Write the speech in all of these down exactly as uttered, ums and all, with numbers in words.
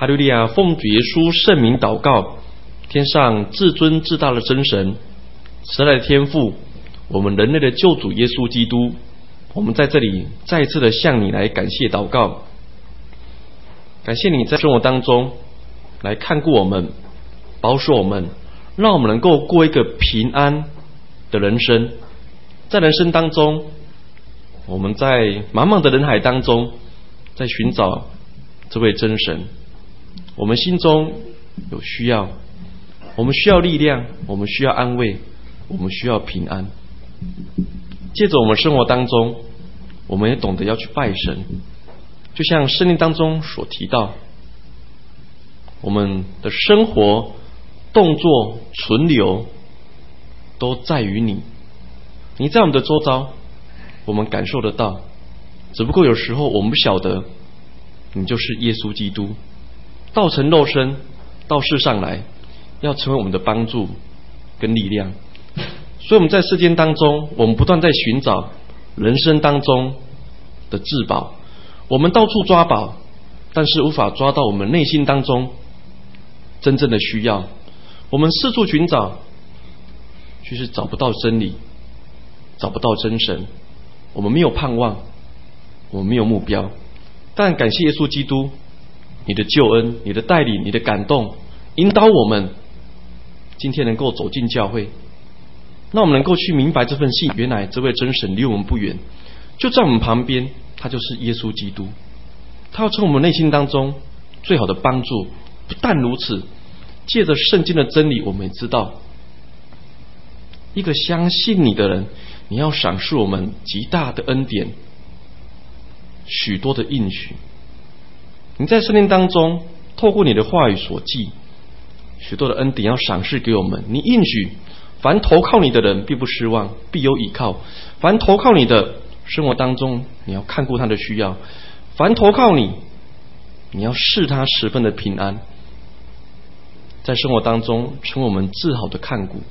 哈利路亚！奉主耶稣圣名祷告，天上至尊至大的真神，慈爱的天父，我们人类的救主耶稣基督，我们在这里再一次的向你来感谢祷告，感谢你在生活当中来看顾我们，保守我们，让我们能够过一个平安的人生。在人生当中，我们在茫茫的人海当中，在寻找这位真神。我们心中有需要，我们需要力量，我们需要安慰，我们需要平安。借着我们生活当中，我们也懂得要去拜神，就像圣经当中所提到，我们的生活、动作、存留都在于你。你在我们的周遭，我们感受得到，只不过有时候我们不晓得，你就是耶稣基督，道成肉身到世上来，要成为我们的帮助跟力量。所以我们在世间当中，我们不断在寻找人生当中的至宝，我们到处抓宝，但是无法抓到我们内心当中真正的需要。我们四处寻找，却是找不到真理，找不到真神。我们没有盼望，我们没有目标。但感谢耶稣基督，你的救恩，你的带领，你的感动，引导我们今天能够走进教会，那我们能够去明白这份信，原来这位真神离我们不远，就在我们旁边，他就是耶稣基督，他要从我们内心当中最好的帮助。不但如此，借着圣经的真理，我们也知道，一个相信你的人，你要赏赐我们极大的恩典，许多的应许。你在圣经当中透过你的话语所记，许多的恩典要赏赐给我们。你应许凡投靠你的人必不失望，必有倚靠。凡投靠你的生活当中，你要看顾他的需要。凡投靠你，你要使他十分的平安，在生活当中成为我们至好的看顾。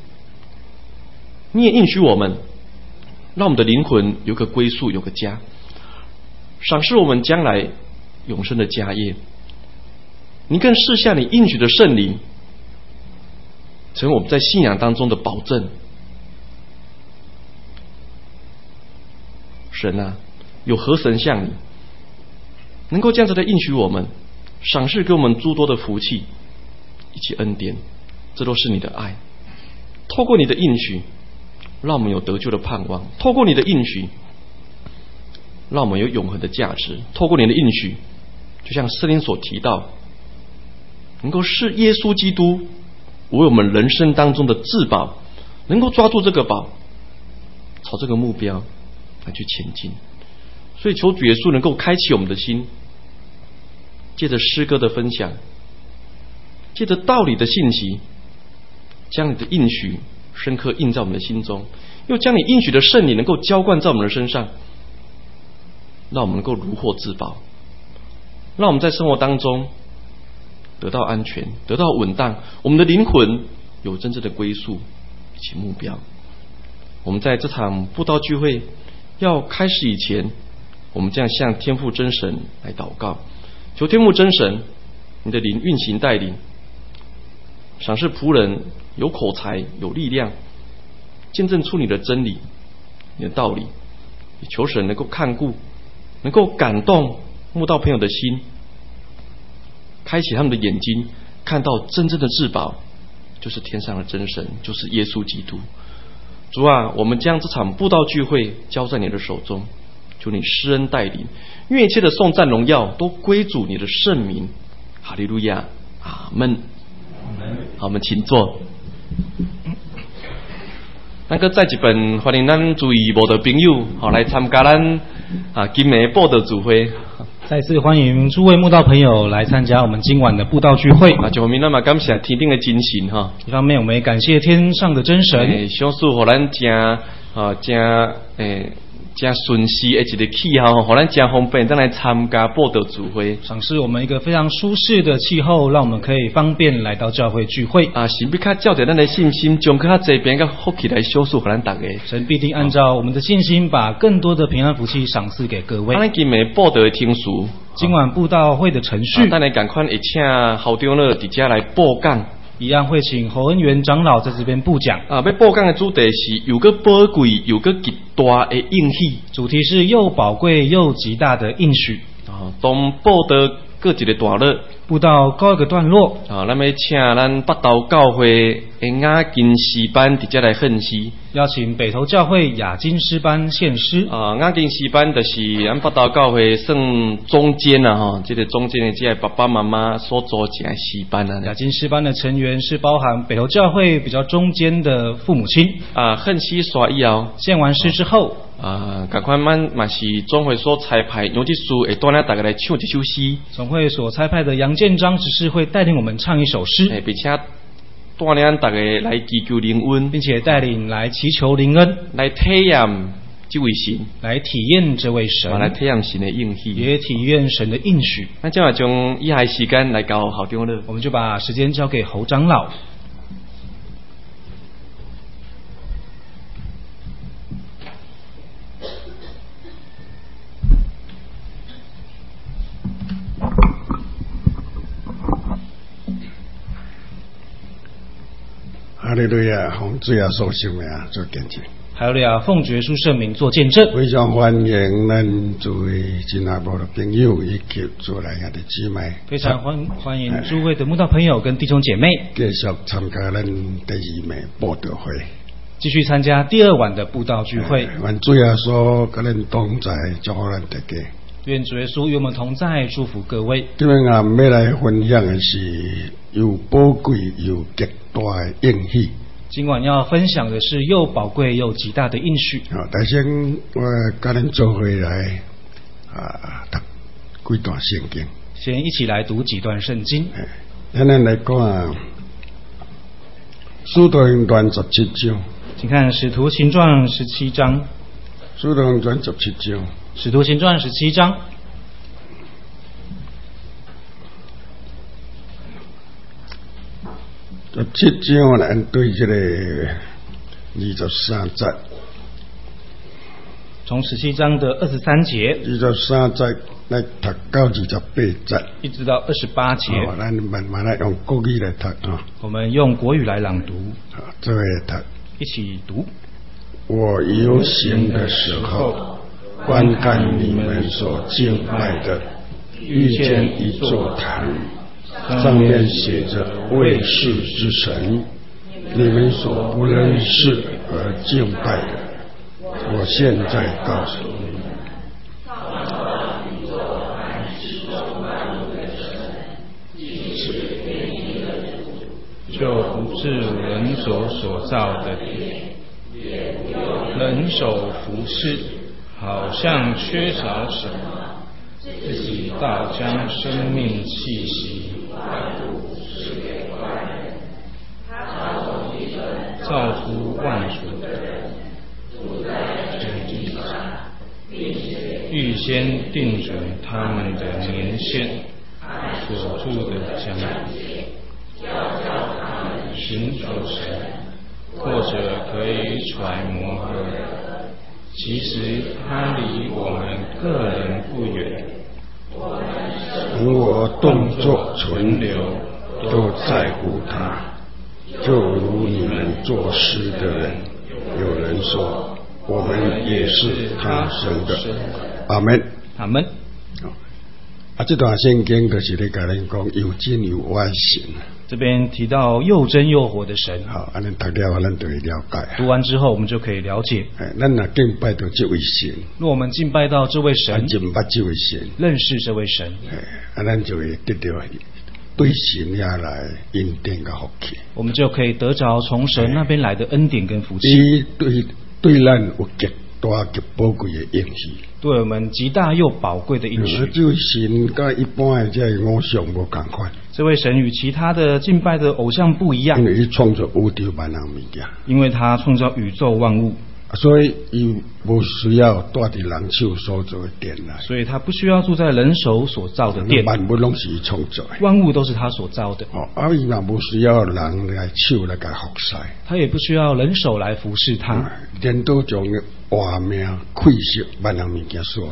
你也应许我们，让我们的灵魂有个归宿，有个家，赏赐我们将来永生的家业。你更赐下你应许的圣灵，成为我们在信仰当中的保证。神啊，有何神像你，能够这样子的应许我们，赏赐给我们诸多的福气以及恩典，这都是你的爱。透过你的应许，让我们有得救的盼望；透过你的应许，让我们有永恒的价值；透过你的应许，就像圣经所提到，能够视耶稣基督为我们人生当中的至宝，能够抓住这个宝，朝这个目标来去前进。所以求主耶稣能够开启我们的心，借着诗歌的分享，借着道理的信息，将你的应许深刻印在我们的心中，又将你应许的圣灵能够浇灌在我们的身上，让我们能够如获至宝，让我们在生活当中得到安全，得到稳当，我们的灵魂有真正的归宿以及目标。我们在这场布道聚会要开始以前，我们这样向天父真神来祷告，求天父真神你的灵运行带领，赏赐仆人有口才有力量，见证出你的真理你的道理，也求神能够看顾，能够感动慕道朋友的心，开启他们的眼睛，看到真正的至宝就是天上的真神，就是耶稣基督。主啊，我们将这场布道聚会交在你的手中，求你施恩带领，愿一切的颂赞荣耀都归主你的圣名。哈利路亚，阿们。好，我们请坐。那个在一本欢迎咱注意慕道朋友好来参加咱啊今暝布道聚会。 再次欢迎诸位慕道朋友来参加我们今晚的布道聚会。 啊，一方面，咱嘛感谢天顶的真神哈。 一方面，我们也感谢天上的真神。 诶，享受互咱正啊正诶正顺势的一个气候，互咱正方便咱来参加布道聚会。 赏赐我们一个非常舒适的气候，让我们可以方便来到教会聚会。 啊，神必较照着咱的信心，将较这边个福气来享受互咱大家。 神必定按照我们的信心，把更多的平安福气赏赐给各位。 咱今暝布道的听书， 今晚布道会的程序， 等下赶快会请校长呢，直接来播讲。 一样会请侯恩元长老在这边布讲。 啊，要播讲的主题是又个宝贵又个极大的应许。 主题是又宝贵又极大的应许。 啊，当报道各一个段落， 布道告一个段落。 啊，咱要请咱北投教会的雅金诗班直接来献诗。 邀请北投教会雅金诗班献诗。 啊，雅金诗班就是咱北投教会算中间啊，哈，这个中间的这个爸爸妈妈所组成的诗班啊。 雅金诗班的成员是包含北投教会比较中间的父母亲。 啊，献诗完以后， 献完诗之后， 啊，赶快慢嘛是总会所差派杨执事会带领大家来唱一首诗。 总会所差派的杨建章执事会带领我们唱一首诗， 哎，并且带领大家来祈求灵恩， 并且带领来祈求灵恩， 来体验这位神， 来体验这位神， 来体验神的应许， 也体验神的应许。 那今晚将以下的时间来交校长了， 我们就把时间交给侯长老。 哈利路亚，奉主耶稣圣名做见证。 哈利路亚，奉主耶稣圣名做见证。 非常欢迎咱诸位亲爱的朋友以及主来的姊妹。 非常欢欢迎诸位的慕道朋友跟弟兄姐妹继续参加咱第二晚布道会， 继续参加第二晚的布道聚会。 愿主耶稣跟咱同在，祝福咱大家。 愿主耶稣与我们同在，祝福各位。 今日啊，要来分享的是又宝贵又极大的应许。 今晚要分享的是又宝贵又极大的应许。 好，首先我跟恁做回来啊，读几段圣经。 先一起来读几段圣经。 咱咱来看《使徒行传》十七章。 请看《使徒行传》十七章。《 使徒行传》十七章。 使徒行传十七章。 十七章咱对这个二十三节， 从十七章的二十三节， 二十三节来读到二十八节， 一直到二十八节。 哦，咱慢慢来用国语来读啊。 我们用国语来朗读。 好，这位读， 一起读。 我游行的时候，观看你们所敬拜的，遇见一座坛，上面写着卫士之神，你们所不认识而敬拜的，我现在告诉你们， 就不是人手所造的，人手服侍，好像缺少什么，自己倒将生命气息造出万族的人，住在这地上，预先定准他们的年限，所住的疆地，寻求神，或者可以揣摩何人，其实他离我们个人不远， 从我动作存留都在乎他，就如你们作诗的人，有人说我们也是他生的。阿门。 阿门。 啊，这段圣经就是咧甲咱讲有真有歪神。 这边提到又真又活的神。 好，安尼读了，咱就会了解。 读完之后，我们就可以了解。 哎，咱若敬拜到这位神， 若我们敬拜到这位神， 敬拜这位神， 认识这位神， 哎，啊，咱就会得到对神也来恩典跟福气。 我们就可以得着从神那边来的恩典跟福气。 伊对对咱有极大极宝贵的应许， 对我们极大又宝贵的应许。 这位神跟一般的这偶像无同款。 这位神与其他的敬拜的偶像不一样， 因为他创造宇宙万能物件， 因为他创造宇宙万物， 所以伊无需要住伫人手所造的殿内， 所以他不需要住在人手所造的殿， 万物拢是伊创造的， 万物都是他所造的。 哦，啊，伊嘛无需要人来手来甲服侍， 他也不需要人手来服侍他。 颠倒将画面、气息、万能物件所咱。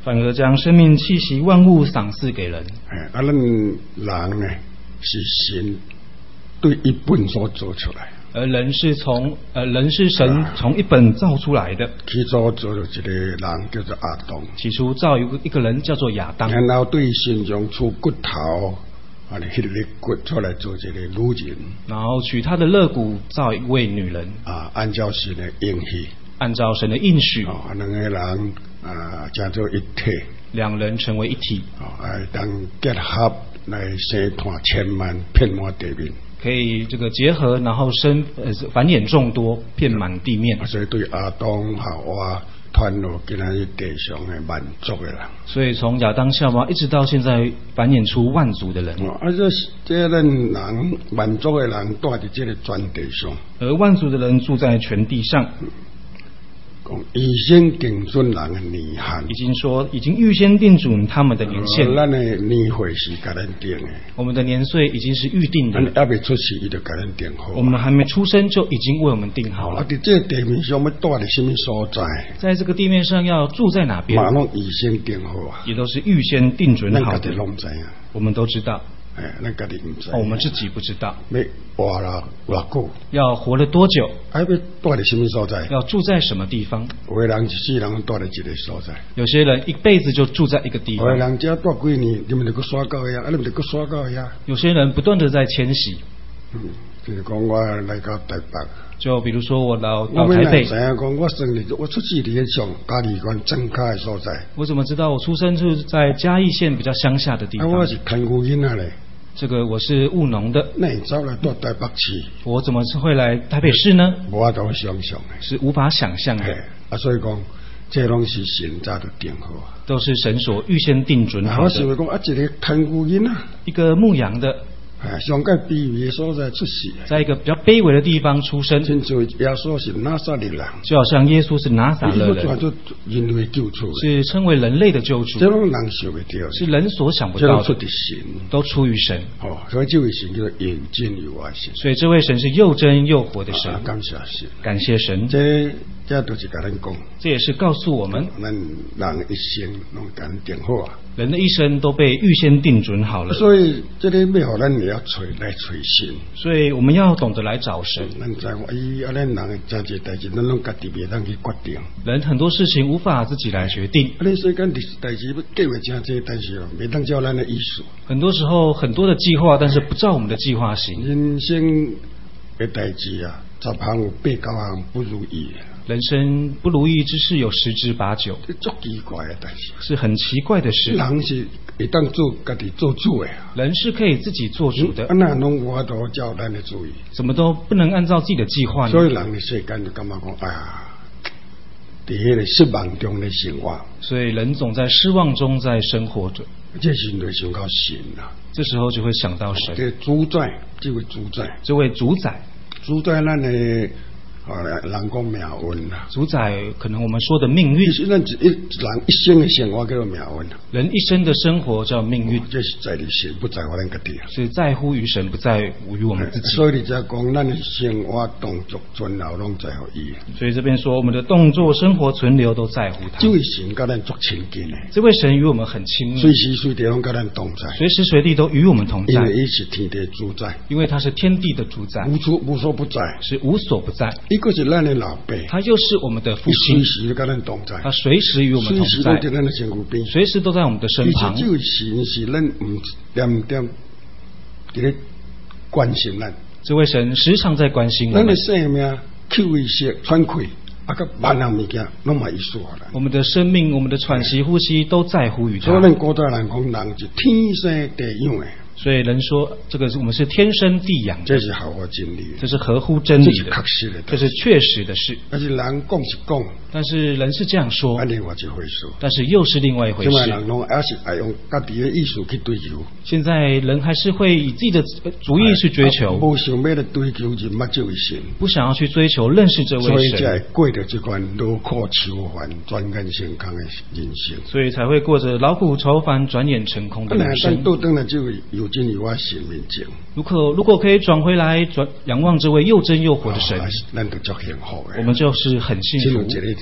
反而将生命气息万物赏赐给人。 哎，啊，咱人呢是神对一本所做出来。 而人是从呃人是神从一本造出来的。 起初做了一个人叫做亚当， 起初造一个一个人叫做亚当， 然后对身上出骨头，啊，你迄个骨出来做一个女人， 然后取他的肋骨造一位女人， 啊，按照神的应许， 按照神的应许， 啊，两个人啊，叫做一体， 两人成为一体， 啊，来当结合来生团千万，遍满地面。 可以这个结合，然后生呃繁衍众多，遍满地面。 所以对亚当夏娃传落今日地上的万族的人。 所以从亚当夏娃一直到现在繁衍出万族的人。 啊，这这咱人万族的人住在这个全地上， 而万族的人住在全地上。 讲预先定准人的年限， 已经说已经预先定准他们的年限。 咱的年岁是甲咱定的， 我们的年岁已经是预定的。 咱还未出世，伊就甲咱定好。 我们还没出生就已经为我们定好了。 啊，在这个地面上要住在什么所在？ 在这个地面上要住在哪边？ 马拢预先定好啊， 也都是预先定准好的。 咱家己拢知啊， 我们都知道。 哎，咱家己唔知、 哦。我们自己不知道。 要活了偌久？ 要活了多久？ 还要住在什么所在？ 要住在什么地方？ 有的人一世人住在一个所在。 有些人一辈子就住在一个地方。 有的人家住几年，你们就搁刷到遐，啊，你们就搁刷到遐。 有些人不断的在迁徙。 嗯，就是讲我来到台北。 就比如说我到到台北。 我知影讲我生日，我出世伫上嘉义县正卡的所在。 我怎么知道我出生是在嘉义县比较乡下的地方？ 啊，我是看顾囡仔嘞。 这个我是务农的， 那你走来到台北市， 我怎么会来台北市呢？ 无法度想象的， 是无法想象的。 啊，所以讲，这拢是神早就定好啊， 都是神所预先定准好的。 我想讲啊，一个看顾囡仔， 一个牧羊的。 哎，上界卑微的所在出世， 在一个比较卑微的地方出生。 亲像耶稣是拿撒勒人， 就好像耶稣是拿撒勒人， 人类救主， 是称为人类的救主。 这种人想不到， 是人所想不到的， 出的神， 都出于神。 哦，所以这位神叫做又真又活神。 所以这位神是又真又活的神。 啊、感谢神， 感谢神。 这这都是跟咱讲， 这也是告诉我们， 咱人一生拢跟定好啊。 人的一生都被预先定准好了， 所以这个要互咱也要找来找神， 所以我们要懂得来找神。 咱知讲，伊啊，咱人真侪代志，咱拢家己袂当去决定。 人很多事情无法自己来决定。 啊，你世间代志要计划真侪，但是哦，袂当照咱的意思。 很多时候很多的计划，但是不照我们的计划行。 人生的代志啊，十项有八九项不如意。 人生不如意之事有十之八九， 足奇怪的代志， 是很奇怪的事。 人是会当做家己做主的， 人是可以自己做主的。 啊，那拢无法度照咱的主意， 怎么都不能按照自己的计划呢？ 所以人的世间就感觉讲，哎呀，在迄个失望中的生活。 所以人总在失望中在生活着。 这时就想到神啦， 这时候就会想到神。 这主宰，这位主宰， 这位主宰， 主宰咱的。啊，人讲命运啦， 主宰可能我们说的命运。 其实咱一人一生的生活叫做命运。 人一生的生活叫命运， 这是在于神，不在乎咱家己。 是在乎于神，不在乎于我们自己。 所以你才讲，咱的生活动作存留拢在乎伊。 所以这边说，我们的动作、生活、存留都在乎他。 这位神跟咱足亲近的， 这位神与我们很亲密， 随时随地拢跟咱同在， 随时随地都与我们同在。 因为伊是天地主宰， 因为他是天地的主宰， 无处无所不在， 是无所不在。 一个是咱的老。 他又是我们的父亲， 随时跟咱同在， 他随时与我们同在， 随时都在咱的身边， 随时都在我们的身旁。 其实这位神是咱唔点点伫咧关心咱， 这位神时常在关心我们。 咱的生命、口意识、喘气，啊个万样物件，拢嘛意思啊。 我们的生命、我们的喘息、呼吸，都在乎于他。 所以，咱古代人讲，人是天生地养的。 所以人说，这个是我们是天生地养的， 这是合乎真理， 这是合乎真理的， 这是确实的， 这是确实的事。 但是人讲是讲， 但是人是这样说， 另外一回事。 但是又是另外一回事。 现在人拢还是爱用家己的意思去追求。 现在人还是会以自己的主意去追求， 不想要来追求人物这位神， 不想要去追求认识这位神， 所以才过着这款劳苦愁烦、转眼成空的人生。 所以才会过着劳苦愁烦、转眼成空的人生。 倒转来这位有真有活神面前， 如果如果可以转回来，转仰望这位又真又活的神， 咱都足幸福的。 我们就是很幸福。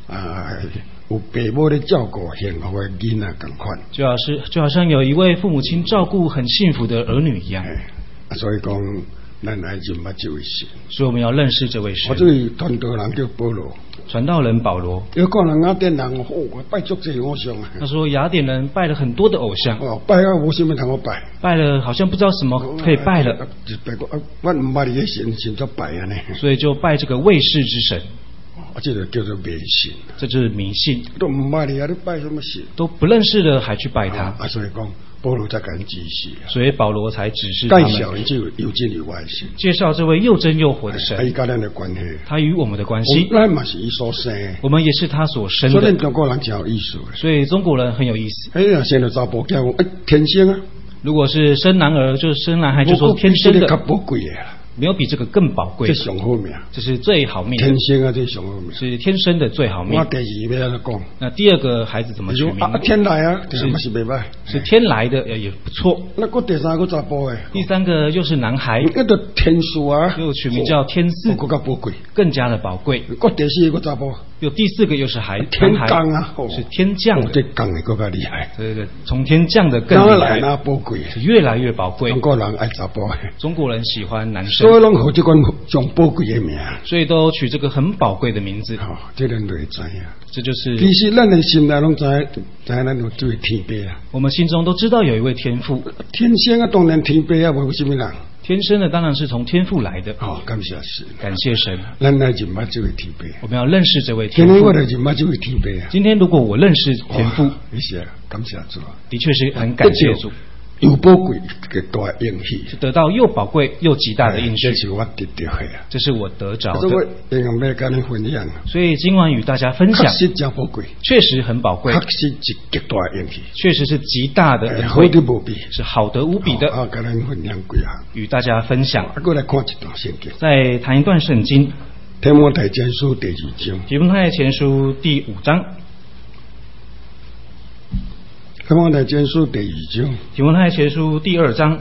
啊，有爸母咧照顾幸福的囡仔同款。 就好是就好像有一位父母亲照顾很幸福的儿女一样。 啊，所以讲，咱来认捌这位神。 所以我们要认识这位神。 我这位传道人叫保罗。 传道人保罗， 有可能雅典人哦，我拜足这偶像啊。 他说雅典人拜了很多的偶像， 哦，拜啊无什么通我拜， 拜了好像不知道什么可以拜了， 就拜个，我唔捌你嘅神，神就拜啊呢。 所以就拜这个卫士之神， 哦，这个叫做迷信， 这就是迷信。 都唔捌你啊，你拜什么神？ 都不认识的还去拜他， 啊，所以讲保罗才敢指示， 所以保罗才指示他们介绍这个有真有爱神， 介绍这位又真又活的神， 他跟咱的关系， 他与我们的关系， 咱嘛是伊所生， 我们也是他所生的。 所以中国人真有意思， 所以中国人很有意思。 哎呀，生了查甫叫哎天生啊， 如果是生男儿就是生男孩，就说天生的， 较宝贵的啦。 没有比这个更宝贵的， 这上好命， 这是最好命的， 天生啊，这上好命， 是天生的最好命。 我第二要安讲， 那第二个孩子怎么取名？ 啊，天来啊，是是袂歹， 是天来的也也不错。 那个第三个查甫诶， 第三个又是男孩， 那个天数啊， 又取名叫天赐， 更加宝贵， 更加的宝贵。 个第四个查甫， 有第四个又是孩天降啊， 是天降的， 这降的更加厉害， 这个从天降的更厉害， 那宝贵， 是越来越宝贵。 中国人爱查甫， 中国人喜欢男生， 所以拢好这款上宝贵的名， 所以都取这个很宝贵的名字。 好，这人就会知呀。 这就是其实咱的心内拢知，知咱有这位天父啊。 我们心中都知道有一位天父， 天生啊，当然天父啊，无什么人。 天生的当然是从天父来的。 好、哦，感谢神， 感谢神。 咱来认捌这位天父， 我们要认识这位天父。今天父。 我来认捌这位天父啊。 今天如果我认识天父， 谢谢，感谢主。 的确是很感谢主。 又宝贵嘅大应许， 是得到又宝贵又极大的应许。 这是我得到的啊， 这是我得着的。 所以我应该跟你分享。 所以今晚与大家分享， 确实真宝贵， 确实很宝贵， 确实是极大应许， 确实是极大的恩好的无比， 是好得无比的。 啊，跟你分享几项， 与大家分享。 啊，过来看一段圣经， 再谈一段圣经， 提摩太前书第二章， 提摩太前书第五章。 提摩太前书第二章， 提摩太前书第二章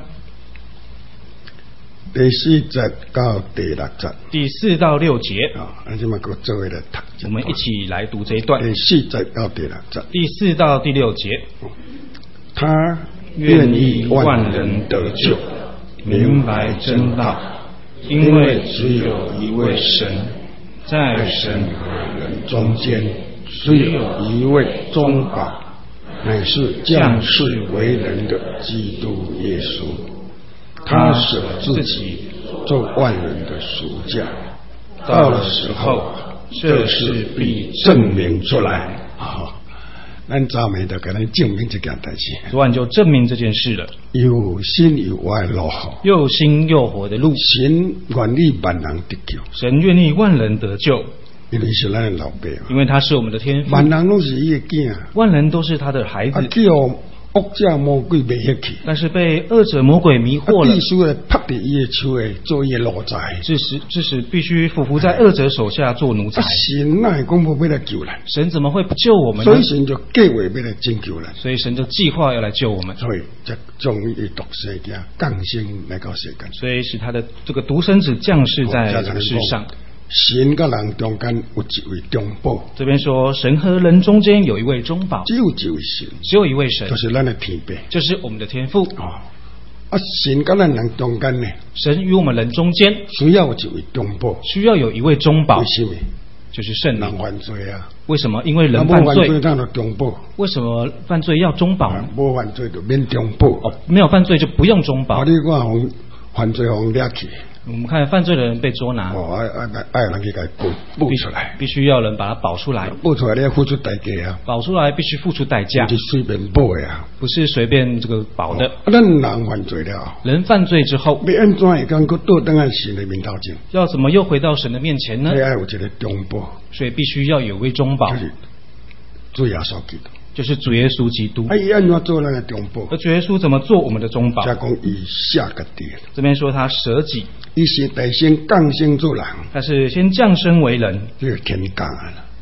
第四节到第六节， 第四到六节啊，咱就嘛个做为来读， 我们一起来读这一段。 第四节到第六节， 第四到第六节， 他愿意万人得救，明白真道，因为只有一位神，在神和人中间，只有一位中保。乃是降世为人的基督耶稣，他舍自己做万人的赎价，到了时候，这事必证明出来。好，咱昨晚就给咱证明这件代志。 昨晚就证明这件事了。 有心有爱路， 又新又活的路。 神愿意万人得救， 神愿意万人得救。 因为是咱的老爸， 因为他是我们的天父， 万人都是伊的囝， 万人都是他的孩子。 啊，叫恶者魔鬼迷下去， 但是被恶者魔鬼迷惑了， 必须来拍在伊的手诶，做伊的奴才， 致使致使必须俯伏在恶者手下做奴才。 啊，神哪会讲无要来救咱？ 神怎么会不救我们呢？ 所以神就计划要来拯救咱， 所以神就计划要来救我们， 所以才将伊的独生子降生来到世间， 所以使他的这个独生子降世在这个世上。 神跟人中间有一位中保， 这边说神和人中间有一位中保， 只有一位神， 只有一位神， 就是咱的天父， 就是我们的天父。 哦，啊，神跟咱人中间呢， 神与我们人中间需要有一位中保， 需要有一位中保， 为什么？ 就是圣灵。 人犯罪啊， 为什么？因为人犯罪， 咱就中保。 为什么犯罪要中保？ 无犯罪就免中保。 哦，没有犯罪就不用中保。 你看，犯罪红抓起。 我们看犯罪的人被捉拿， 哦，爱爱爱人去给保保出来， 必须要人把他保出来， 保出来你要付出代价啊， 保出来必须付出代价， 不是随便保的啊， 不是随便这个保的。 咱、哦、人犯罪了， 人犯罪之后， 要安怎会讲佫倒转来神的面头前？ 要怎么又回到神的面前呢？ 要有一个中保， 所以必须要有位中保， 就是主耶稣基督。 就是主耶稣基督。 哎，按怎做咱的中保？ 而主耶稣怎么做我们的中保？ 才讲以下个地。 这边说他舍己， 伊是大先降生做人， 他是先降生为人， 这个天降啊，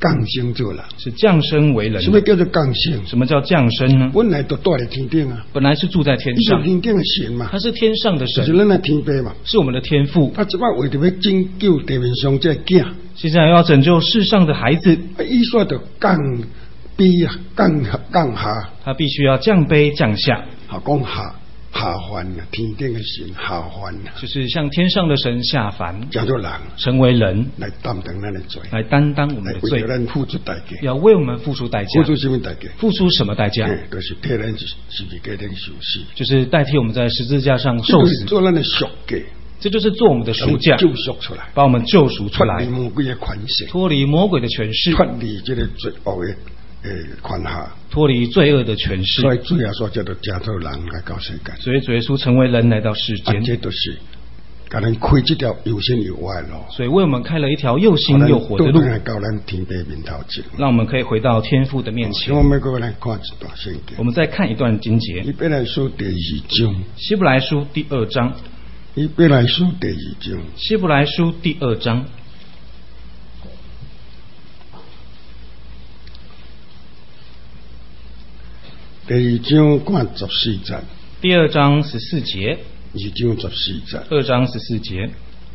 降生做人， 是降生为人。 什么叫做降生？ 什么叫降生呢？ 本来都住在天顶啊， 本来是住在天上， 天顶的神嘛， 他是天上的神， 就是咱的天父嘛， 是我们的天父。 他即摆为着要拯救地面上这囝， 现在要拯救世上的孩子， 伊说就降卑啊，降降下， 他必须要降卑降下， 好讲下下凡啊，天顶的神下凡啊， 就是像天上的神下凡， 叫做人， 成为人， 来担当咱的罪， 来担当我们的罪， 为咱付出代价， 要为我们付出代价。 付出什么代价？ 付出什么代价？ 就是替咱十字架顶受死， 就是代替我们在十字架上受死， 做咱的赎价。 这就是做我们的赎价， 救赎出来， 把我们救赎出来， 脱离魔鬼的权势， 脱离魔鬼的权势， 脱离这个罪恶的诶权下， 脱离罪恶的权势。 所以主耶稣叫做加做人来到世间， 所以主耶稣成为人来到世间， 啊、这都是给咱开这条又新又活的路， 所以为我们开了一条又新又活的路， 到咱天父面头前， 让我们可以回到天父的面前。 我们过来看一段圣经， 我们再看一段经节， 希伯来书第二章， 希伯来书第二章。 希伯来书第二章， 希伯来书第二章， 第二章看十四节， 第二章十四节， 二章十四节， 二章十四节。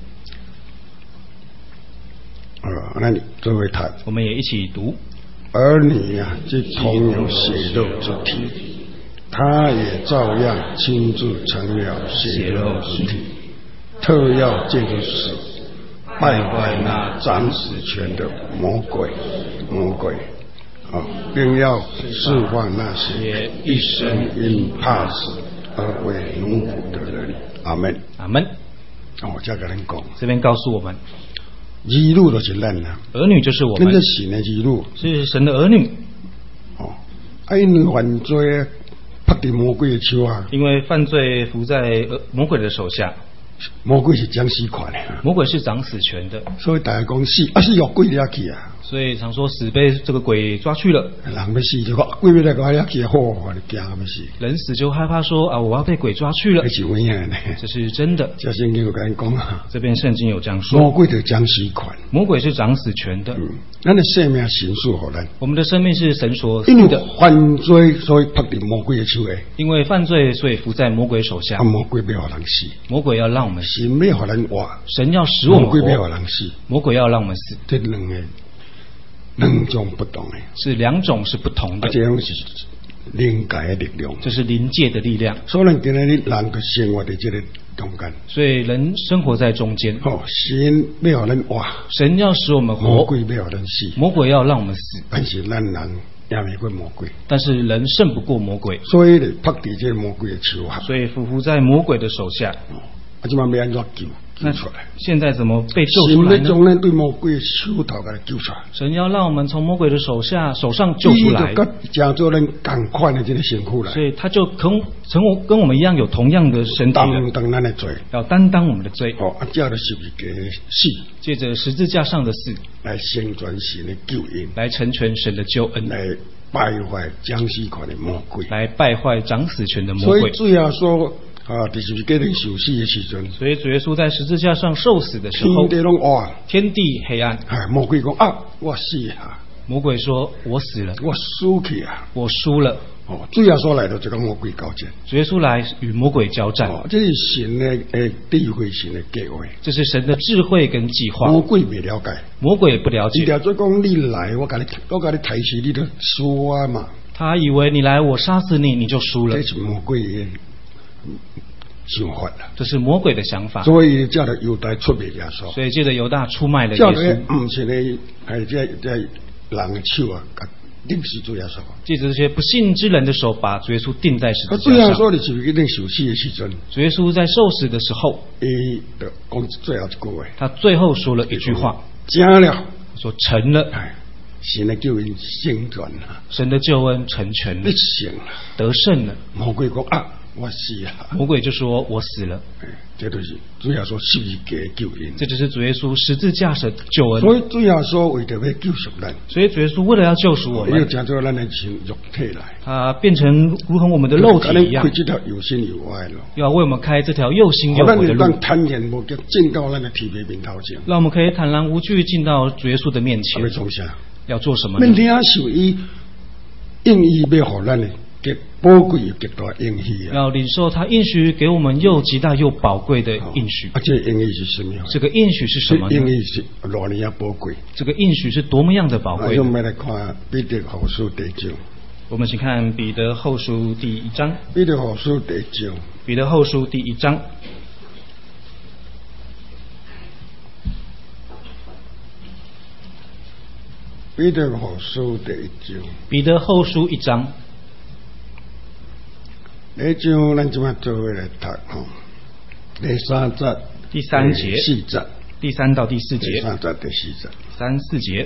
啊，那你作为他， 我们也一起读。 儿女啊，这同有血肉之体，他也照样亲自成了血肉之体，特要借着死败坏那掌死权的魔鬼，魔鬼啊，并要释放那些一生因怕死而为奴仆的人。阿门， 阿门。 哦，我再跟人讲， 这边告诉我们， 儿女就是咱啦， 儿女就是我们， 那是神的儿女， 是神的儿女。 哦，啊，因为犯罪拍在魔鬼的手啊， 因为犯罪伏在魔鬼的手下。 魔鬼是掌死权的， 魔鬼是掌死权的， 所以大家讲死啊，死有鬼抓去啊， 所以常说死被这个鬼抓去了。 人要死就讲鬼要来抓抓去，好，我就惊要死。 人死就害怕说啊，我要被鬼抓去了。 这是怎样呢？ 这是真的。 这圣经有跟讲啊， 这边圣经有这样说， 魔鬼就掌死权， 魔鬼是掌死权的。 嗯，咱的生命神属乎咱， 我们的生命是神所因为的。 犯罪所以拍在魔鬼的手下， 因为犯罪所以伏在魔鬼手下。 啊，魔鬼要让人死， 魔鬼要让我们死， 神要让人活， 神要使我们魔鬼要活， 让人死， 魔鬼要让我们死。 这两个两种不同的， 是两种是不同的， 而且是灵界的力量， 这是灵界的力量。 所以咱今日人就生活在这个中间， 所以人生活在中间。 哦，神要让人活， 神要使我们活， 魔鬼要让人死， 魔鬼要让我们死。 但是咱人也未过魔鬼， 但是人胜不过魔鬼， 所以咧拍在这个魔鬼的手下， 所以匍匐在魔鬼的手下。 啊，即嘛要安怎救救出来？ 现在怎么被救出来呢？ 神要将咱对魔鬼的手头给救出来。 神要让我们从魔鬼的手下手上救出来， 加做人同款的这个辛苦来， 所以他就跟成我跟我们一样有同样的身体担了， 当咱的罪， 要担当我们的罪。 哦，啊，借着十字架的死， 借着十字架上的死来成全神的救恩， 来成全神的救恩， 来败坏掌死权的魔鬼， 来败坏掌死权的魔鬼。 所以主耶稣啊，在十字架顶受死的时阵， 所以主耶稣在十字架上受死的时候， 天地拢暗， 天地黑暗。 哎，魔鬼讲啊，我死啊， 魔鬼说：“我死了， 我输去啊， 我输了。” 哦，主耶稣来到就跟魔鬼交战， 主耶稣来与魔鬼交战。 哦，这是神的诶智慧，神的计划， 这是神的智慧跟计划。 魔鬼未了解， 魔鬼也不了解。 你了做讲你来，我甲你，我甲你抬死，你就输啊嘛。 他以为你来，我杀死你，你就输了。 这是魔鬼的想法啦， 这是魔鬼的想法。 所以叫做犹大出卖耶稣， 所以借着犹大出卖了耶叫做稣， 唔是咧，系这这人的手啊，定死主耶稣。 借着这些不信之人的手，把主耶稣钉在十字主耶架上。 稣就是一定受死的时阵， 主耶稣在受死的时候， 伊就讲最后一句话， 他最后说了一句话， 成了， 说成了， 哎，神的救恩成全了， 神的救恩成全了你，成了， 得胜了。 魔鬼讲啊，我死了， 魔鬼就说我死了。 哎，这就是主耶稣十字架的救恩。 这就是主耶稣十字架的救恩。 所以主耶稣为着要救赎咱， 所以主耶稣为了要救赎我要们， 将做咱的身肉体来， 他变成如同我们的肉体一样开，这条有心有爱咯。 要为我们开这条又新又咱活的路， 当坦然无惧进到咱的天父面头前， 让我们可以坦然无惧进到主耶稣的面前要。从啥？ 要做什么呢？ 免领受伊应许要互咱的极宝贵又极大应许啊！ 要领受他应许给我们又极大又宝贵的应许。 啊，这个应许是什么？ 这个应许是什么呢？ 应许是偌尼啊宝贵。 这个应许是多么样的宝贵呢？ 我们来看彼得后书第一章。 我们请看彼得后书第一章。 彼得后书第一章。 彼得后书第一章。 彼得后书第一章。 彼得后书一章。 第一章咱即马做伙来读吼，第三节、 第三节、 四节、 第三到第四节、 第三节、第四节、 三四节。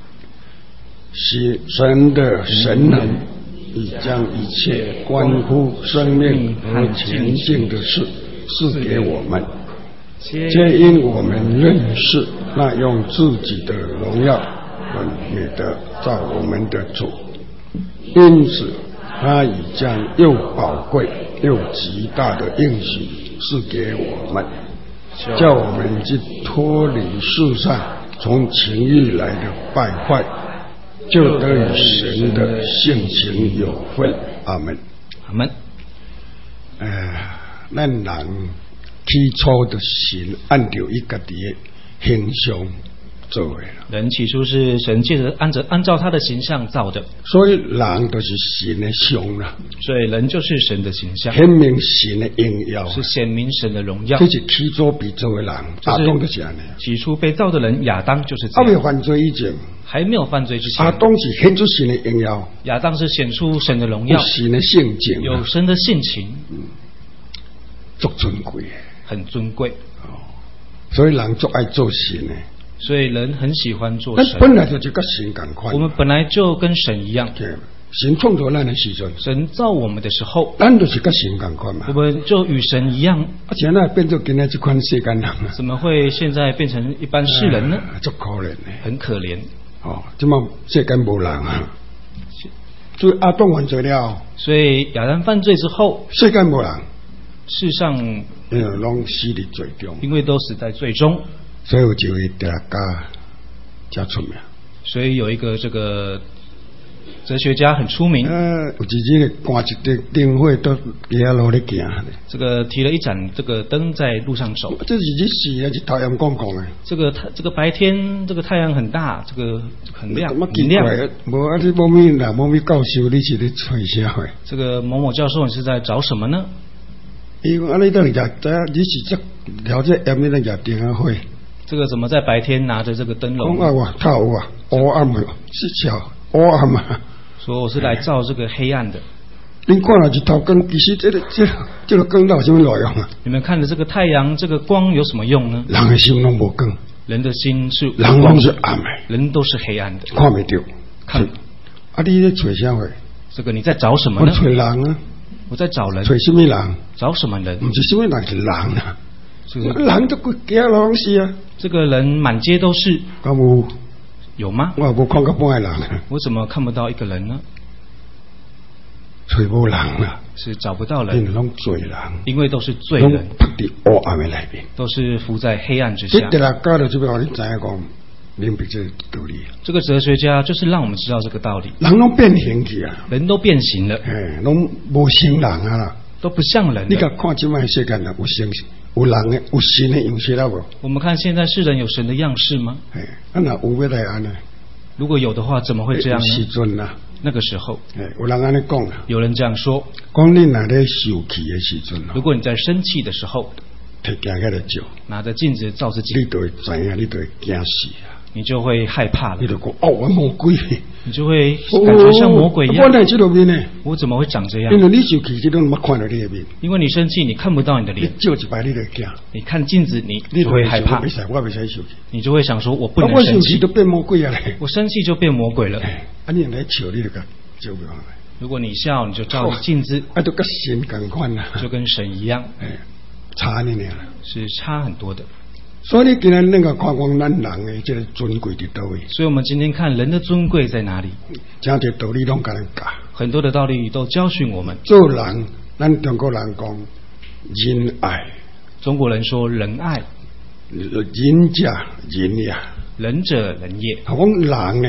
是神的神能，已将一切关乎生命和前进的事赐给我们，皆因我们认识那用自己的荣耀和美德造我们的主，因此他已将又宝贵又极大的应许赐给我们，叫我们去脱离世上从情欲来的败坏，就得与神的性情有份。阿门。 阿门。 呃，咱人起初的神按照伊家己的形象做的啦。 人起初是神借着按着按照他的形象造的， 所以人就是神的像啦。 所以人就是神的形象， 显明神的荣耀， 是显明神的荣耀。 这是起初被造的人，亚当就是安尼。 起初被造的人亚当就是这样。 还没有犯罪以前， 还没有犯罪之前， 亚当是显出神的荣耀， 亚当是显出神的荣耀， 有神的性情， 有神的性情， 嗯，足尊贵， 很尊贵。 哦，所以人足爱做神的。 所以人很喜欢做神。 本来就是跟神同款。 我们本来就跟神一样。 对，神创造咱的时阵， 神造我们的时候， 咱就是跟神同款嘛。 我们就与神一样。 而且那变做今天这款世间人啊， 怎么会现在变成一般世人呢？ 足、呃、可怜的， 很可怜。 哦，这么世间无人啊。所以亚当犯罪了， 所以亚当犯罪之后， 世间无人， 世上因为拢死在罪中， 因为都死在罪中。 所以有一位哲学家较出名， 所以有一个这个哲学家很出名。 呃，有自己的挂一灯灯火都街路咧行。 这个提了一盏这个灯在路上走。 这是日时啊，是太阳光光的。 这个太这个白天这个太阳很大，这个很亮很亮。无啊，你某咪啦，某咪教授，你是咧吹啥货？ 这个某某教授，你是在找什么呢？ 因为安尼等于日知日是这了这下面那日灯啊火。 这个怎么在白天拿着这个灯笼？ 讲啊，透啊，黑暗啊，是巧黑暗啊。 说我是来照这个黑暗的。 你看了日头光，其实这个这个这个光有什么作用啊？ 你们看着这个太阳，这个光有什么用呢？ 人的心拢无光， 人的心是人拢是暗的， 人都是黑暗的， 看不到。 看啊，你在找啥货？ 这个你在找什么呢？ 我找人啊。 我在找人。 找什么人？ 找什么人？ 不是什么人，是人啊。 是人都规街拢是啊。 这个人满街都是。 有有吗？ 我无看到半个人啊。 我怎么看不到一个人呢？ 找无人啊。 是找不到人。 因为拢罪人。 因为都是罪人。 扑伫黑暗的里面。 都是伏在黑暗之下。 这个教的就要你知影讲，明白这个道理。 这个哲学家就是让我们知道这个道理。 人拢变形去啊。 人都变形了。 哎，拢无像人啊啦。 都不像人。 你甲看即摆世间人有神，有人的有神的样式了无？ 我们看现在世人有神的样式吗？ 哎，啊那有要来安呢？ 如果有的话，怎么会这样呢？ 时阵啦， 那个时候， 哎，有人安尼讲啦。 有人这样说：， 讲你若咧受气的时阵， 如果你在生气的时候， 摕镜起来照， 拿着镜子照自己， 你就会知影，你就会惊死啊！ 你就会害怕了。 你就讲哦，我魔鬼。 你就会感觉像魔鬼一样。 我来这路面呢？ 我怎么会长这样？ 因为你受气，你都没看到你的面。 因为你生气，你看不到你的脸。 你照一摆，你就惊。 你看镜子，你就会害怕。 我我不使受气。 你就会想说，我不能生气。 我生气都变魔鬼啊！ 我生气就变魔鬼了。 啊，你来笑，你就个照不上来。 如果你笑，你就照着镜子。 啊，都跟神同款啦。 就跟神一样。 哎，差呢呢。 是差很多的。 所以你今天那个看讲咱人的这个尊贵伫倒位？ 所以我们今天看人的尊贵在哪里？ 真侪道理拢甲咱教， 很多的道理都教训我们。 做人，咱中国人讲仁爱， 中国人说仁爱， 仁者仁也， 仁者仁也。 啊，讲人呢，啊，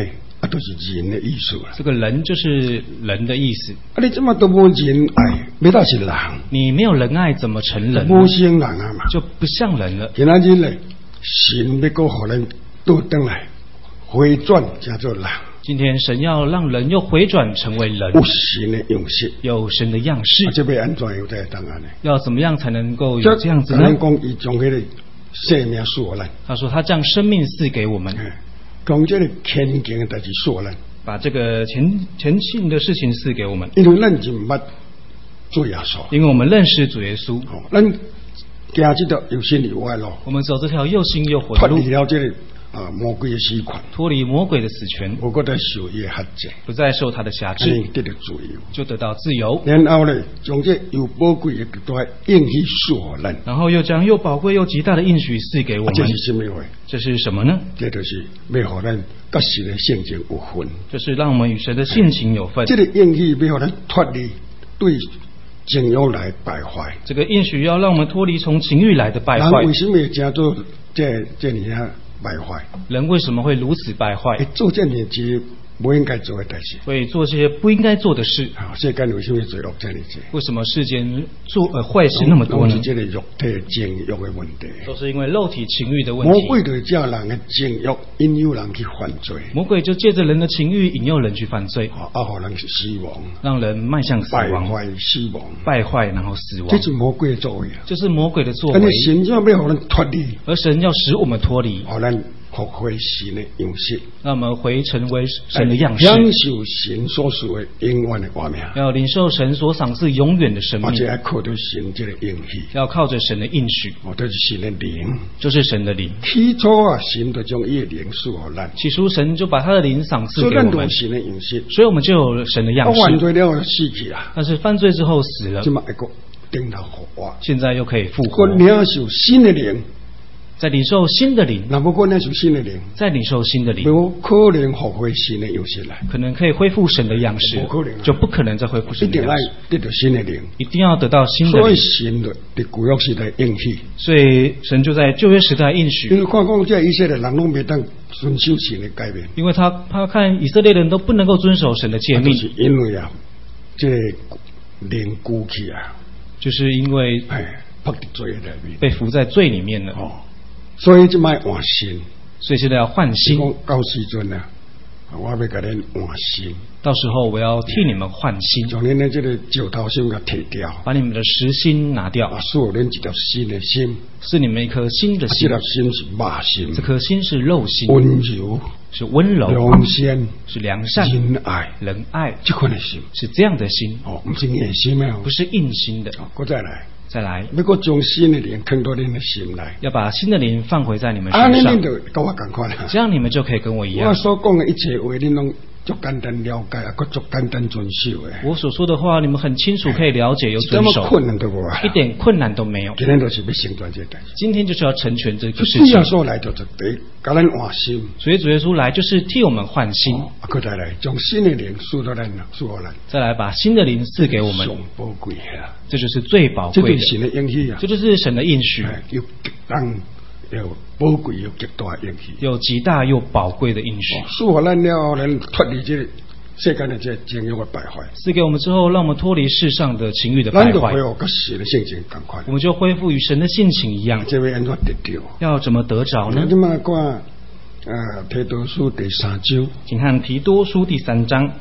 都是人的意思啦。 这个人就是人的意思。 啊，你这么都无仁爱，没到是人。 你没有仁爱，怎么成人？ 无像人啊嘛， 就不像人了。 今仔日呢，神要搁互咱倒转来，回转叫做人。 今天神要让人又回转成为人， 有神的样式， 有神的样式。 啊、这要安怎有在当然呢？ 要怎么样才能够有这样子呢？ 咱讲伊将迄个生命赐予咱。 他说他将生命赐给我们， 讲这个虔敬的代志赐予咱， 把这个虔虔信的事情赐给我们。 因为咱就捌做耶稣， 因为我们认识主耶稣， 哦，咱行这条有心有爱路， 我们走这条又新又活的路， 脱离了这个啊魔鬼的死权， 脱离魔鬼的死权， 我觉得受伊的辖制， 不再受他的辖制， 得到自由， 就得到自由。 然后呢，将这又宝贵的大应许赐予咱， 然后又将又宝贵又极大的应许赐给我们。 这是什么话？ 这是什么呢？ 这就是要互咱甲神的性情有分， 就是让我们与神的性情有份。 这个应许要互咱脱离对情欲来败坏。 这个应许要让我们脱离从情欲来的败坏。 人为什么会加做这这尼啊败坏？ 人为什么会如此败坏？ 做这件事不应该做的代志， 会做这些不应该做的事。 啊，世间为什么罪恶这么多？ 为什么世间做呃坏事那么多呢？ 是这个肉体情欲的问题， 都是因为肉体情欲的问题。 魔鬼就叫人的情欲引诱人去犯罪， 魔鬼就借着人的情欲引诱人去犯罪， 啊，让人死亡， 让人迈向死亡， 败坏死亡， 败坏然后死亡。 这是魔鬼的作为啊！ 这是魔鬼的作为。 但是神要要让人脱离， 而神要使我们脱离， 让人复回神的样式， 让我们回成为神的样式， 享受神所赐的永远的活命， 要领受神所赏赐永远的生命， 而且还靠着神这个应许， 要靠着神的应许， 哦，这是神的灵， 就是神的灵。 起初啊，神就将伊的灵赐予咱， 起初神就把他的灵赏赐给我们， 神的样式， 所以我们就有了神的样式。 犯罪了死去啊， 但是犯罪之后死了， 这么一个顶头复活， 现在又可以复活， 领受新的灵。 在领受新的灵， 那不过领受新的灵， 在领受新的灵， 有可能复活新的样式来， 可能可以恢复神的样式，就不可能再恢复神的样式。 一定要得到新的灵， 一定要得到新的灵。 所以神的在旧约时代应许， 所以神就在旧约时代应许。 因为看讲这以色列人拢未当遵守神的诫命， 因为他他看以色列人都不能够遵守神的诫命， 就是因为啊，这灵孤去啊， 就是因为哎，被罪里面， 被伏在罪里面了。 哦。所以就卖换心， 所以现在要换心。 到时阵啊，我要给恁换心。 到时候我要替你们换心， 将恁的这个旧头心给剔掉， 把你们的实心拿掉， 啊，赐恁一条新的心， 是你们一颗新的心。 这条心是肉心， 这颗心是肉心， 温柔是温柔， 良善是良善， 仁爱仁爱， 这款的心是这样的心。 哦，不是硬心啊， 不是硬心的。 我再来。 再来， 要搁将新的灵放到恁的心来， 要把新的灵放回在你们身上。 啊， 恁就跟我同款啦。 这样你们就可以跟我一样。 我所讲的一切话，恁拢足简单了解，啊，搁足简单遵守的。 我所说的话，你们很清楚，可以了解又遵守， 困难都无， 一点困难都没有。 今天就是要成全这代。 今天就是要成全这个事情。主耶稣来就是第教咱换心， 所以主耶稣来就是替我们换心。 啊，搁再来将新的灵赐到咱，赐予咱。 再来把新的灵赐给我们， 上宝贵啊！ 这就是最宝贵的， 这就是神的应许啊！ 这就是神的应许， 有极大有宝贵有极大的应许， 有极大又宝贵的应许。 赐予咱了，咱脱离这世间的这情欲的败坏。 赐给我们之后，让我们脱离世上的情欲的败坏。 咱就恢复跟神的性情同款， 我们就恢复与神的性情一样。 这位安怎得着？ 要怎么得着呢？ 那么看。啊，提多书第三章， 请看提多书第三章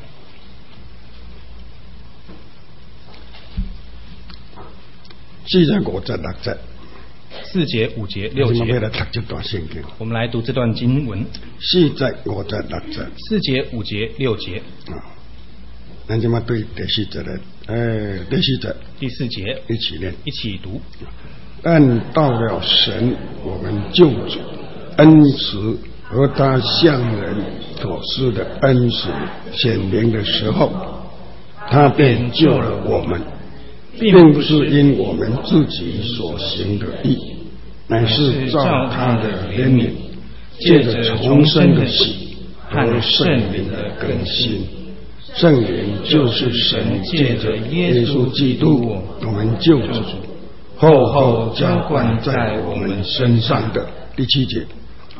四节五节六节， 四节五节六节。 我们来读这段圣经。 我们来读这段经文。 四节五节六节。 四节五节六节。 啊，咱就嘛对第四节的，呃，第四节。 第四节一起念， 一起读。 但到了神，我们救主恩慈。和他向人所施的恩慈显明的时候，他便救了我们，并不是因我们自己所行的义，乃是照他的怜悯，借着重生的喜和圣灵的更新。圣灵就是神借着耶稣基督我们救主，厚厚浇灌在我们身上的。第七节。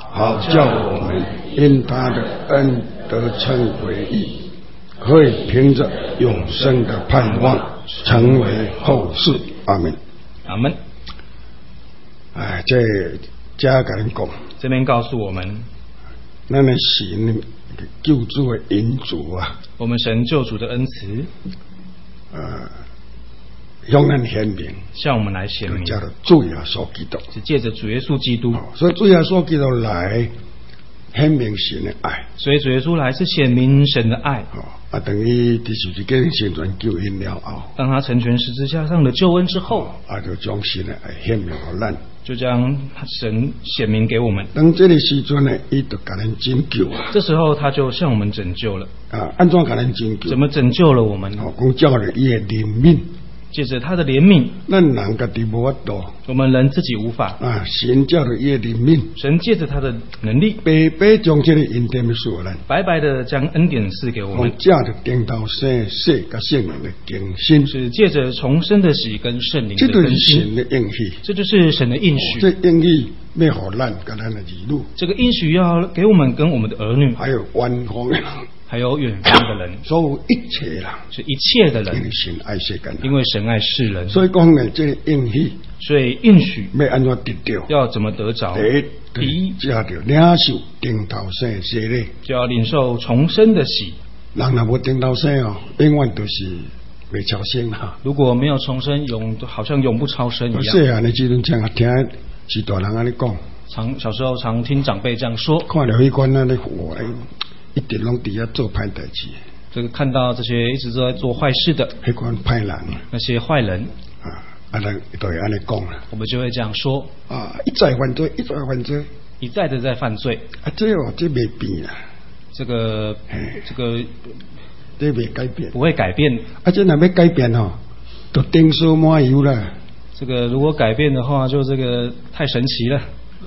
好叫我们因他的恩得称为义，可以凭着永生的盼望成为后世。阿门。 阿门。 哎，这加给人讲， 这边告诉我们， 咱的神救主的恩主啊， 我们神救主的恩慈， 呃，向咱显明， 向我们来显明， 叫做主耶稣基督， 是借着主耶稣基督， 所以主耶稣基督来显明神的爱， 所以主耶稣来是显明神的爱。 啊，等于第十字架成全救恩了后， 当他成全十字架上的救恩之后， 啊，就将神的爱显明给咱， 就将神显明给我们。 当这个时阵呢，伊就给咱拯救啊。 这时候他就向我们拯救了。 啊，安怎给咱拯救？ 怎么拯救了我们？ 哦，讲叫了伊的怜悯。 借着他的怜悯， 咱人家己无法度， 我们人自己无法啊！神叫做伊的怜悯， 神借着他的能力， 白白将这个恩典赐咱， 白白的将恩典赐给我们。 借着顶头生死甲圣灵的更新， 是借着重生的喜跟圣灵的更新，这就是神的应许， 这就是神的应许。 这应许要互咱甲咱的儿女， 这个应许要给我们跟我们的儿女， 还有远方的人。 还有远方的人， 所有一切人， 是一切的人， 因为神爱世间， 因为神爱世人， 所以讲呢，这个应许， 所以应许要安怎得到？ 要怎么得着？ 第一，就要领受顶头生的洗礼， 就要领受重生的喜。 人若无顶头生哦，永远都是未超生哈。 如果没有重生，永好像永不超生一样。 细汉的时阵，常听是大人安尼讲， 常小时候常听长辈这样说， 看了迄款那咧活。一直拢伫遐做歹代志， 这个看到这些一直都在做坏事的， 迄款歹人， 那些坏人啊，啊，咱都会安尼讲啦。 我们就会这样说啊，一再犯罪，一再犯罪， 一再的在犯罪。 啊，这哦，这未变啦。 这个，这个， 这未改变， 不会改变。 啊，这若要改变哦，都丁数满油啦。 这个如果改变的话，就这个太神奇了。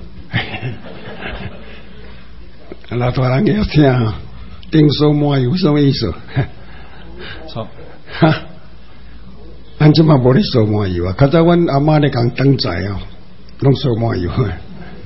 老大人要听啊，丁数满油什么意思？ 错， 哈，咱即马无咧数满油啊，较早阮阿妈咧讲灯仔哦，拢数满油啊。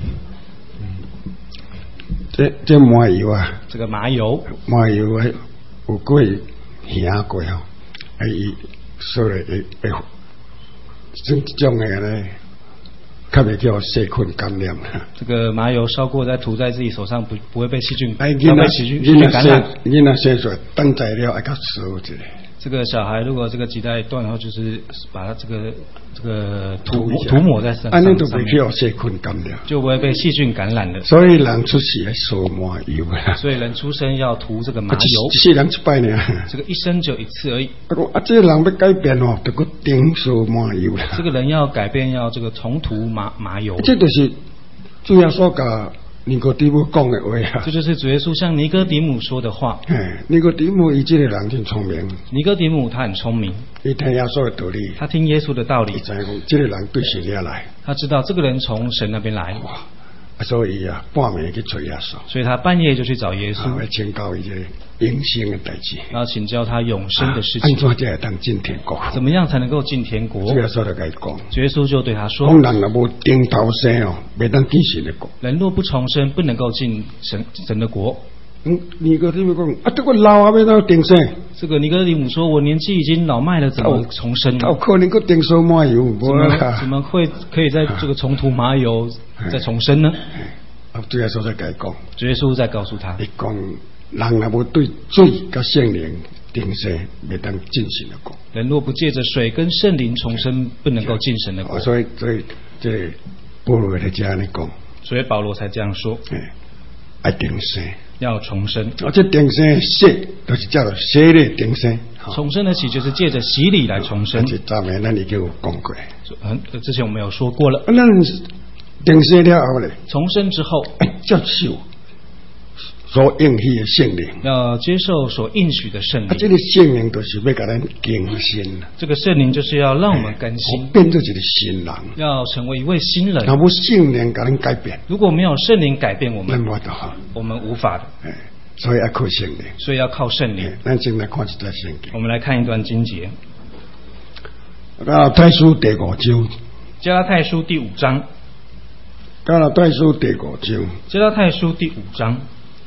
这这麻油啊， 这个麻油， 麻油啊，有过香过吼，啊伊说咧会会，这种诶咧。特别叫细菌感染。 这个麻油烧过再涂在自己手上，不不会被细菌，不会被细菌细菌感染。 你那生出来等材料还较熟一点。 这个小孩如果这个脐带断，然后就是把它这个这个涂涂抹在身上， 安尼都不会叫细菌感染， 就不会被细菌感染的。 所以人出世要烧麻油啊。 所以人出生要涂这个麻油。 一世人一摆呢。 这个一生就一次而已。 啊，这个人要改变哦，得个顶烧麻油啦。 这个人要改变，要这个重涂麻麻油。 这就是主要所讲。尼哥底母讲的话啊， 这就是主耶稣向尼哥底母说的话。 哎，尼哥底母伊这个人真聪明。 尼哥底母他很聪明， 伊听耶稣的道理， 他听耶稣的道理， 伊知讲这个人对神要来， 他知道这个人从神那边来， 哇，所以啊，半夜去找耶稣， 所以他半夜就去找耶稣， 来请教伊这永生的代志， 然后请教他永生的事情， 安怎才会当进天国？ 怎么样才能够进天国？ 主耶稣就甲伊讲， 主耶稣就对他说：， 讲人若无顶头生哦，未当进神的国。 人若不重生，不能够进神神的国。 嗯，尼哥底母讲，啊，这个老啊，要当顶生？ 这个尼哥底母说：“我年纪已经老迈了，怎么重生？ 有可能个顶烧麻油， 怎么怎么会可以在这个重涂麻油再重生呢？” 啊，主耶稣在甲伊讲， 主耶稣在告诉他：， 伊讲。人若无对水甲圣灵定生，未当进神的国。 人若不借着水跟圣灵重生，不能够进神的国。 所以，所以这个保罗在这样讲， 所以保罗才这样说：， 哎，爱定生， 要重生。 而且定生洗，都是叫做洗礼定生。 重生的洗就是借着洗礼来重生。 这咱们咱已经有讲过， 嗯，之前我们有说过了。 咱定生了后咧， 重生之后， 接受所应许的圣灵， 要接受所应许的圣灵。 啊，这个圣灵就是要给咱更新。 这个圣灵就是要让我们更新， 变做一个新人， 要成为一位新人。 若无圣灵给咱改变， 如果没有圣灵改变我们， 我们无法的。 哎，所以要靠圣灵， 所以要靠圣灵。 咱先来看一段圣经。 我们来看一段经节， 啊，太书第五章， 加拉太书第五章。 加拉太书第五章， 加拉太书第五章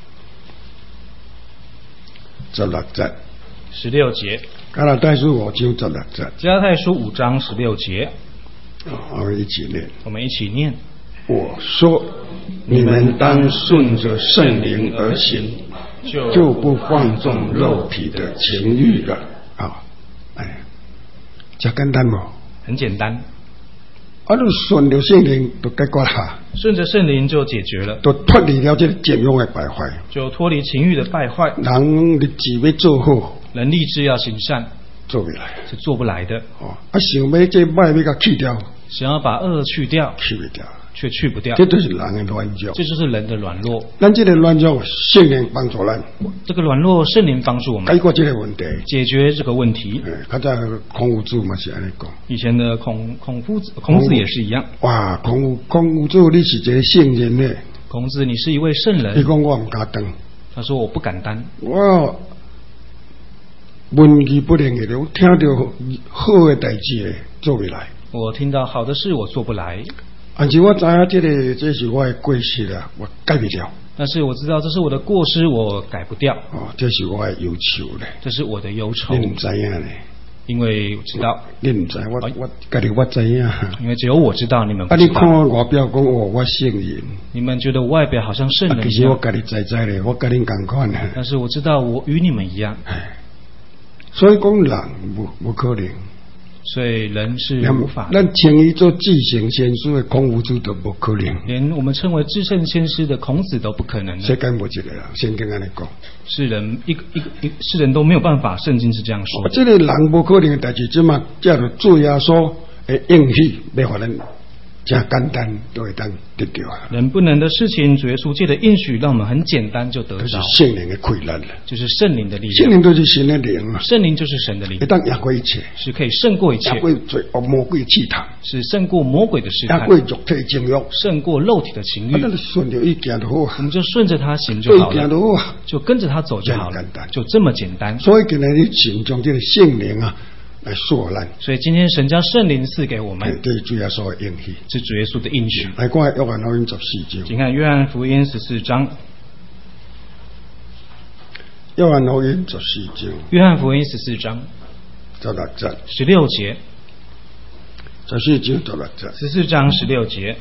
十六节。 十六节。 加拉太书五章十六节。 加拉太书五章十六节。 我们一起念。 我们一起念。 我说，你们当顺着圣灵而行，就不放纵肉体的情欲了。啊，哎，这简单吗？ 很简单。 啊，你顺着圣灵就解决啦。 顺着圣灵就解决了， 就脱离了这个占用的败坏， 就脱离情欲的败坏。 人立志要做好， 人立志要行善， 做不来， 是做不来的。 哦，啊，想要这歹要甲去掉， 想要把恶去掉， 去不掉， 却去不掉， 这就是人的软弱， 这就是人的软弱。 咱这个软弱，圣灵帮助咱， 这个软弱，圣灵帮助我们解决这个问题， 解决这个问题。 哎，较早孔夫子嘛是安尼讲， 以前的孔孔夫子，孔子也是一样。 哇，孔孔夫子你是一个圣人呢？ 孔子，你是一位圣人。 你讲我唔敢当， 他说我不敢当。 我文艺不灵的，我听到好的代志做不来。 我听到好的事，我做不来。 但是我知影这个这是我的过失啦，我改不了。 但是我知道这是我的过失，我改不掉。 哦，这是我的忧愁咧。 这是我的忧愁。 你唔知影咧？ 因为我知道。 你唔知，我、哎、我家己我知影。 因为只有我知道，你们不知道。啊，你看外表讲我我圣人。 你们觉得我外表好像圣人一样。 啊、其实我家己知知咧，我跟你同款。 但是我知道我与你们一样。 所以讲人无无可能。 所以人是无法。 咱称伊做至圣先师的孔夫子都不可能， 连我们称为至圣先师的孔子都不可能。 世间无一个人，圣经安尼讲， 世人一个一个一世人都没有办法，圣经是这样说。 哦、这个人无可能的代志，即嘛叫做主耶稣的应许，要互咱真简单都会当得到啊。 人不能的事情，主耶稣借的应许，让我们很简单就得到。 就是圣灵的馈赠了， 就是圣灵的力量。 圣灵就是神的灵啊， 圣灵就是神的灵， 会当赢过一切， 是可以胜过一切， 赢过罪恶魔鬼试探， 是胜过魔鬼的试探， 赢过肉体情欲， 胜过肉体的情欲。 那就顺着伊行就好， 我们就顺着他行就好了， 行就好， 就跟着他走就好了，就这么简单。 所以今日你神将这个圣灵啊。来赐咱， 所以今天神将圣灵赐给我们， 这是主耶稣的应许， 是主耶稣的应许。 来看约翰福音十四章， 请看约翰福音十四章。 约翰福音十四章， 约翰福音十四章， 十六节， 十六节， 十四章十六节， 十四章十六节。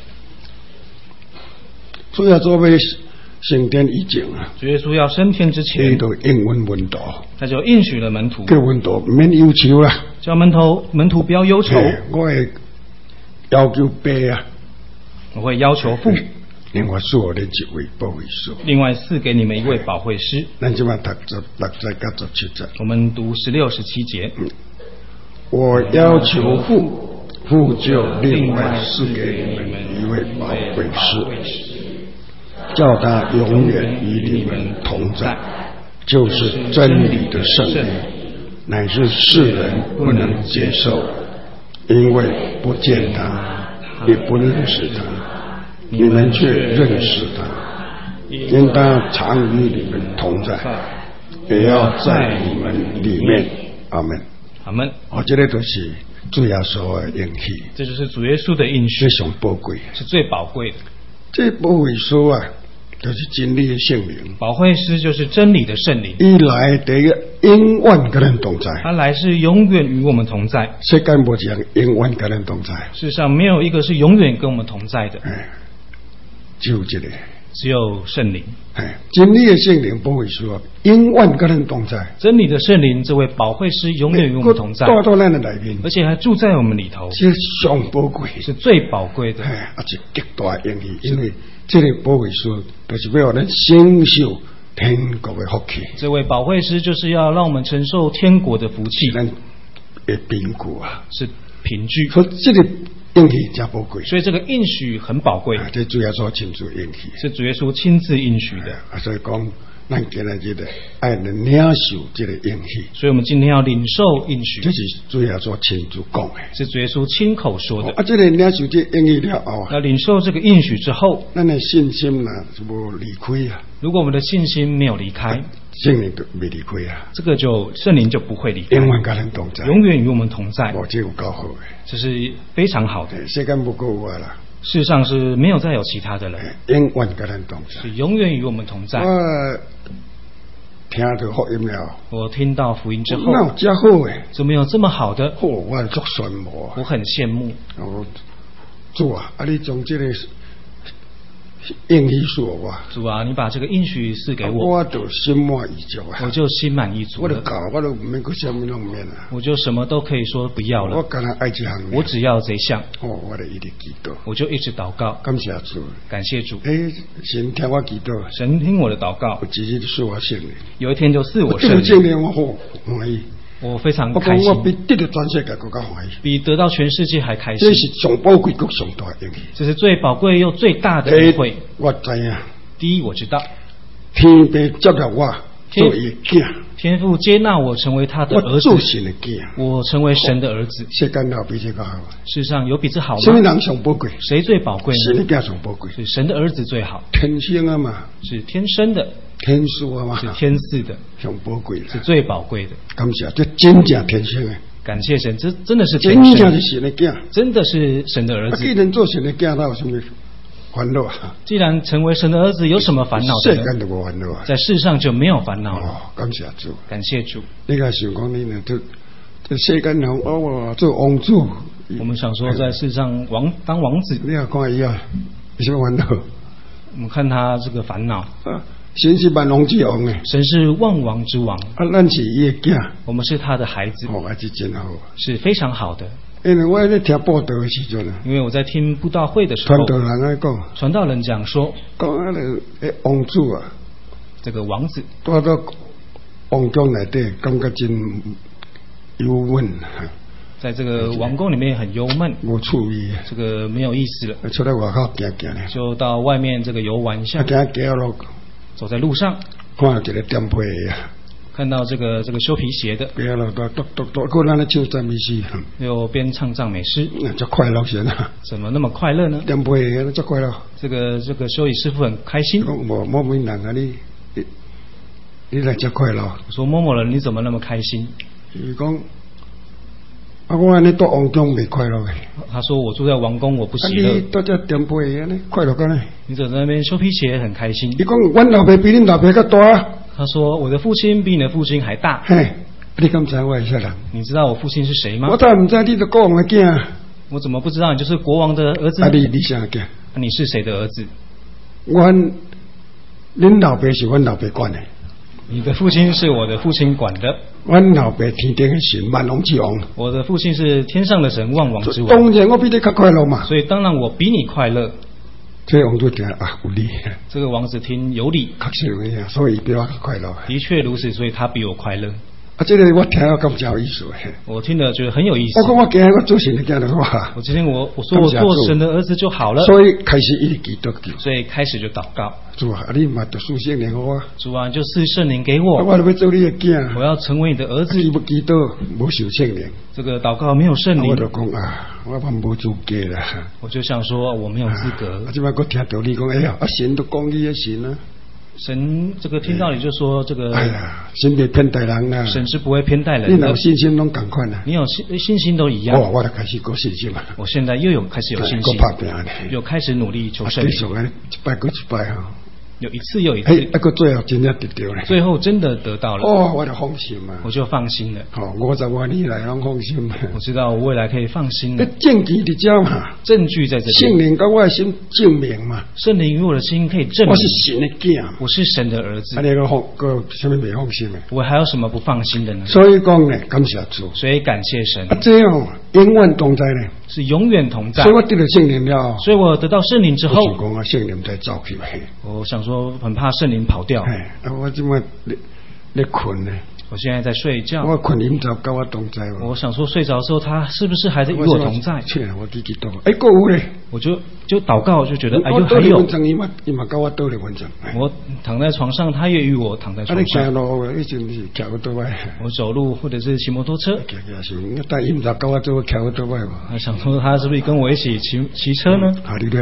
主耶稣要升天以前啊， 主耶稣要升天之前， 他就应允门徒， 他就应许了门徒， 叫门徒免忧愁啦， 叫门徒门徒不要忧愁。 我会要求爸啊， 我会要求父， 另外赐我们一位保惠师， 另外赐给你们一位保惠师。 咱今晚读十六节到十七节， 我们读十六、十七节。 嗯，我要求父，父就另外赐给你们一位保惠师。叫他永远与你们同在，就是真理的圣灵，乃是世人不能接受，因为不见他，也不认识他，你们却认识他，因他常与你们同在，也要在你们里面。阿门。 阿门。 哦，这个都是主耶稣的应许， 这就是主耶稣的应许， 非常宝贵， 是最宝贵的。 这保惠师啊，就是真理的圣灵。 保惠师就是真理的圣灵。 伊来第一个永远跟人同在。 他来是永远与我们同在。 世间无一样永远跟人同在。 世上没有一个是永远跟我们同在的。 哎，只有一个。 只有圣灵。 哎，真理的圣灵保惠师啊，永远跟人同在。 真理的圣灵，这位保惠师永远与我们同在。 住到咱的里面， 而且还住在我们里头。 这上宝贵， 是最宝贵的。 哎，而且极大的应许，因为这个保惠师就是要咱承受天国的福气。 这位保惠师就是要让我们承受天国的福气。 咱的凭据啊， 是凭据。 所以这个应许真宝贵， 所以这个应许很宝贵。 啊，这主耶稣亲自应许， 是主耶稣亲自应许的。 啊，所以讲，咱今日这个爱能领受这个应许。 所以我们今天要领受应许。 这是主耶稣亲自讲的， 是主耶稣亲口说的。 啊，这个领受这应许了后， 要领受这个应许之后， 咱的信心呢就无离开啊。 如果我们的信心没有离开， 圣灵就未离开啊。 这个就圣灵就不会离开， 永远跟人同在， 永远与我们同在。 哦，这有够好的， 这是非常好的。 世间不够啊啦， 世上是没有再有其他的人， 永远跟咱同在。 是永远与我们同在。 我听到福音了， 我听到福音之后， 那有这好诶， 怎么有这么好的？ 哦，我足羡慕。 我很羡慕。 哦，主啊，啊，你将这个应许赐我， 主啊，你把这个应许赐给我， 我就心满意足啊， 我就心满意足了。 我就够，我都唔免搁什么拢免啊， 我就什么都可以说不要了。 我干那爱这项， 我只要这项。 哦，我就一直祈祷， 我就一直祷告， 感谢主， 感谢主。 诶，神听我祈祷， 神听我的祷告， 有一日赐我圣灵， 有一天就赐我圣灵， 圣灵我好欢喜。 我非常我开心， 我比得到全世界更加欢喜， 比得到全世界还开心。 这是上宝贵、国上大的应许， 这是最宝贵又最大的恩惠。 我知影， 第一，我知道天父接纳我做伊的囝， 天父接纳我成为他的儿子， 我做神的囝， 我成为神的儿子。 世间哪有比这个好？ 世上有比这好吗？ 什么人上宝贵？ 谁最宝贵呢？ 神的囝上宝贵， 是神的儿子最好， 天生啊嘛， 是天生的， 天赐啊嘛， 是天赐的， 上宝贵是最宝贵的。 感谢，这真正天生的， 感谢神，这真的是真天生正是神的囝， 真的是神的儿子。 既然做神的囝，他有什么烦恼啊？ 既然成为神的儿子，有什么烦恼的呢？ 世间就无烦恼啊， 在世上就没有烦恼了。 哦，感谢主， 感谢主。 你个想讲你呢？这这世间人哦，做王子。 我们想说，在世上王当王子， 你要看伊啊，有什么烦恼？ 我们看他这个烦恼。 啊，神是万王之王诶， 神是万王之王， 啊，咱是伊的囝， 我们是他的孩子， 哦，还是真好， 是非常好的。 因为我咧听报道的时阵啊， 因为我在听布道会的时候， 传道人来讲， 传道人讲说， 讲啊个诶王子啊， 这个王子住到王宫内底，感觉真忧闷， 在这个王宫里面很忧闷， 无趣味， 这个没有意思了， 出来外口行行咧， 就到外面这个游玩一下， 行行路， 走在路上， 看到一个店铺的啊。 看到这个这个修皮鞋的， 别了，都都都都，个咱咧唱赞美诗， 又边唱赞美诗， 那就快乐些啦。 怎么那么快乐呢？ 点背那就快乐。 这个这个修理师傅很开心。 讲无某某人啊，你你你来这快乐。 我说某某人你怎么那么开心？ 伊讲啊，我安尼住王宫未快乐诶。 他说我住在王宫我不喜乐。 啊，你到这点背安尼快乐干呢？ 你走在那边修皮鞋很开心。 你讲阮老爸比恁老爸较大。 他说我的父亲比你的父亲还大。 嘿，你敢知我是啥人？ 你知道我父亲是谁吗？ 我咋唔知你是国王的囝？ 我怎么不知道你就是国王的儿子？ 啊，你你啥囝？ 啊，你是谁的儿子？ 阮，恁老爸是阮老爸管的。 你的父亲是我的父亲管的。 阮老爸天顶的神，万王之王。 我的父亲是天上的神，万王之王。 当然我比你较快乐嘛。 所以当然我比你快乐。 这王子听啊有理， 这个王子听有理， 确实有影，所以比我快乐。 的确如此，所以他比我快乐。 啊，这个我听了感觉有意思。 我听了觉得很有意思。 我讲我今日我做神的囝就好。 我今天我我说我做神的儿子就好了。 所以开始一直祈祷。 所以开始就祷告。 主啊，你嘛就赐圣灵给我。 主啊，就赐圣灵给我。 我要做你的囝。 我要成为你的儿子。 你不祈祷，无受圣灵。 这个祷告没有圣灵。 我就讲啊，我嘛无资格啦。 我就想说我没有资格。 啊，这摆我听到你讲，哎呀，啊神都讲你的神啊。 神这个听到你就说这个， 哎呀，神别偏待人啦。 神是不会偏待人的。 你有信心拢同款啦。 你有信信心都一样。 哦，我就开始有信心嘛。 我现在又有开始有信心，又开始努力求圣灵。 继续安尼一摆过一摆哈。 有一次又一次， 哎，那个最后真正得到了， 最后真的得到了。 哦，我就放心嘛， 我就放心了。 哦，五十多年来拢放心。 我知道我未来可以放心了。 证据伫遮嘛， 证据在这里。 圣灵跟我的心证明嘛， 圣灵与我的心可以证明我是神的囝， 我是神的儿子。 啊，你个放个什么未放心的？ 我还有什么不放心的呢？ 所以讲呢，感谢主， 所以感谢神。 啊，这样永远同在呢， 是永远同在。 所以我得了圣灵了， 所以我得到圣灵之后， 我想讲啊，圣灵在走去。 我想说，很怕圣灵跑掉。 哎，啊，我今晚咧咧困呢。 我现在在睡觉。 我困饮着跟我同在。 我想说睡着的时候，他是不是还在与我同在？ 去我自己祷。哎，够有嘞。 我就就祷告，就觉得哎呦还有。 我躺在床上，他也与我躺在床上。 我走路或者是骑摩托车。 他想说他是不是跟我一起骑骑车呢？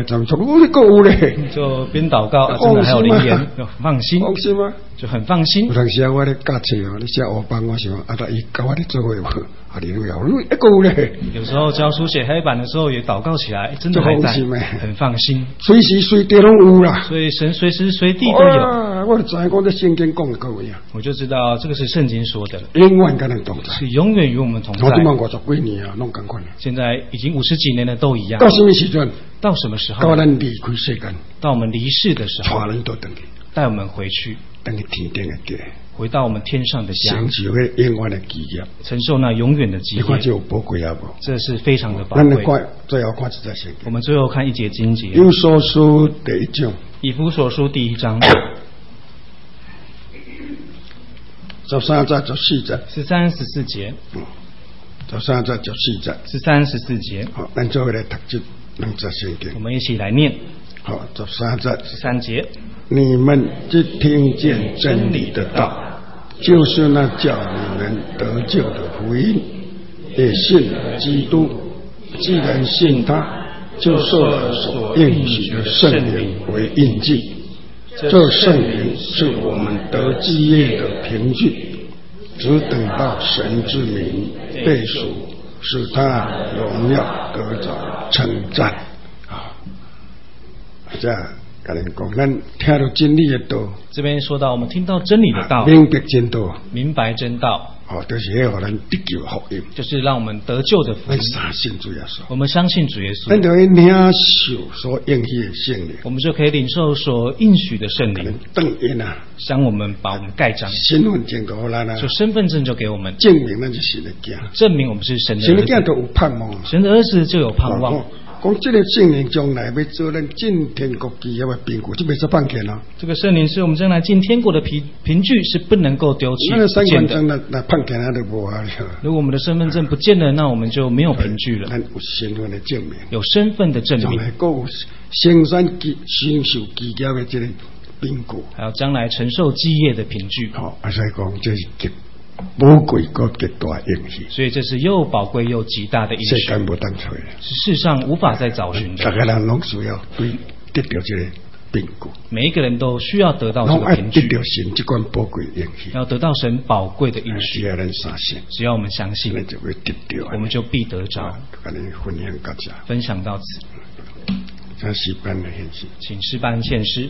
就边祷告，真的还有灵言，放心。 放心吗？ 就很放心。 有当时我咧驾车哦，你写黑板，我想啊，他伊跟我咧做伙无？啊， 哈利路亚，一个咧。 有时候教书写黑板的时候也祷告起来，真的还在，很放心， 随时随地都有啦。 所以神随时随地都有。 啊、我就知道这圣经讲的各位啊， 我就知道这个是圣经说的， 永远跟人同在， 是永远与我们同在。 我今晚五十几年啊，拢同款。 现在已经五十几年了，都一样。 到什么时阵？ 到什么时候？ 到咱离开世间， 到我们离世的时候， 带人都等去， 带我们回去， 等去天顶的家， 回到我们天上的家， 承受那永远的基业， 承受那永远的基业。 你看这有宝贵啊不？ 这是非常的宝贵。 咱来看，最后看一节圣经。 我们最后看一节经节。 以弗所书第一章。 以弗所书第一章。 十三节、十四节。 十三、十四节。 十三节、十四节。 十三、十四节。 好，咱做来读这两节圣经。 我们一起来念。 好，十三节。 十三节。 你们只听见真理的道，就是那叫你们得救的福音，也信了基督。既然信他，就受了所应许的圣灵为印记。这圣灵是我们得基业的凭据，只等到神之名被属，使他荣耀得着称赞。啊，这样。跟人讲，咱听到真理的道。 这边说到，我们听到真理的道， 明白真道， 明白真道， 哦，就是要让人得救的福音， 就是让我们得救的福音。 相信主耶稣， 我们相信主耶稣， 咱就会领受所应许的圣灵， 我们就可以领受所应许的圣灵。 等因啊， 将我们把我们盖章， 身份证都好咱啊， 就身份证就给我们证明咱是神的子， 证明我们是神的儿子， 神的子都有盼望， 神的儿子就有盼望。 哦讲这个圣灵将来要做咱进天国基业的凭据，这没是放弃了。 这个圣灵是我们将来进天国的凭凭据，是不能够丢弃不见的。 那放弃那就无啊。 如果我们的身份证不见了，那我们就没有凭据了。 咱有身份的证明， 有身份的证明。 将来有生产基承受基业的这个凭据， 还有将来承受基业的凭据。 好，啊，所以讲这是极宝贵个极大应许。 所以这是又宝贵又极大的应许。 世间无当找的， 是世上无法再找寻的。 大家人拢需要对得到这个凭据。 每一个人都需要得到这个凭据。 得到神这款宝贵应许。 要得到神宝贵的应许。 只要人相信， 只要我们相信， 那就会得到， 我们就必得着。 跟你分享到这。 分享到此。 请诗班来献诗。 请诗班献诗。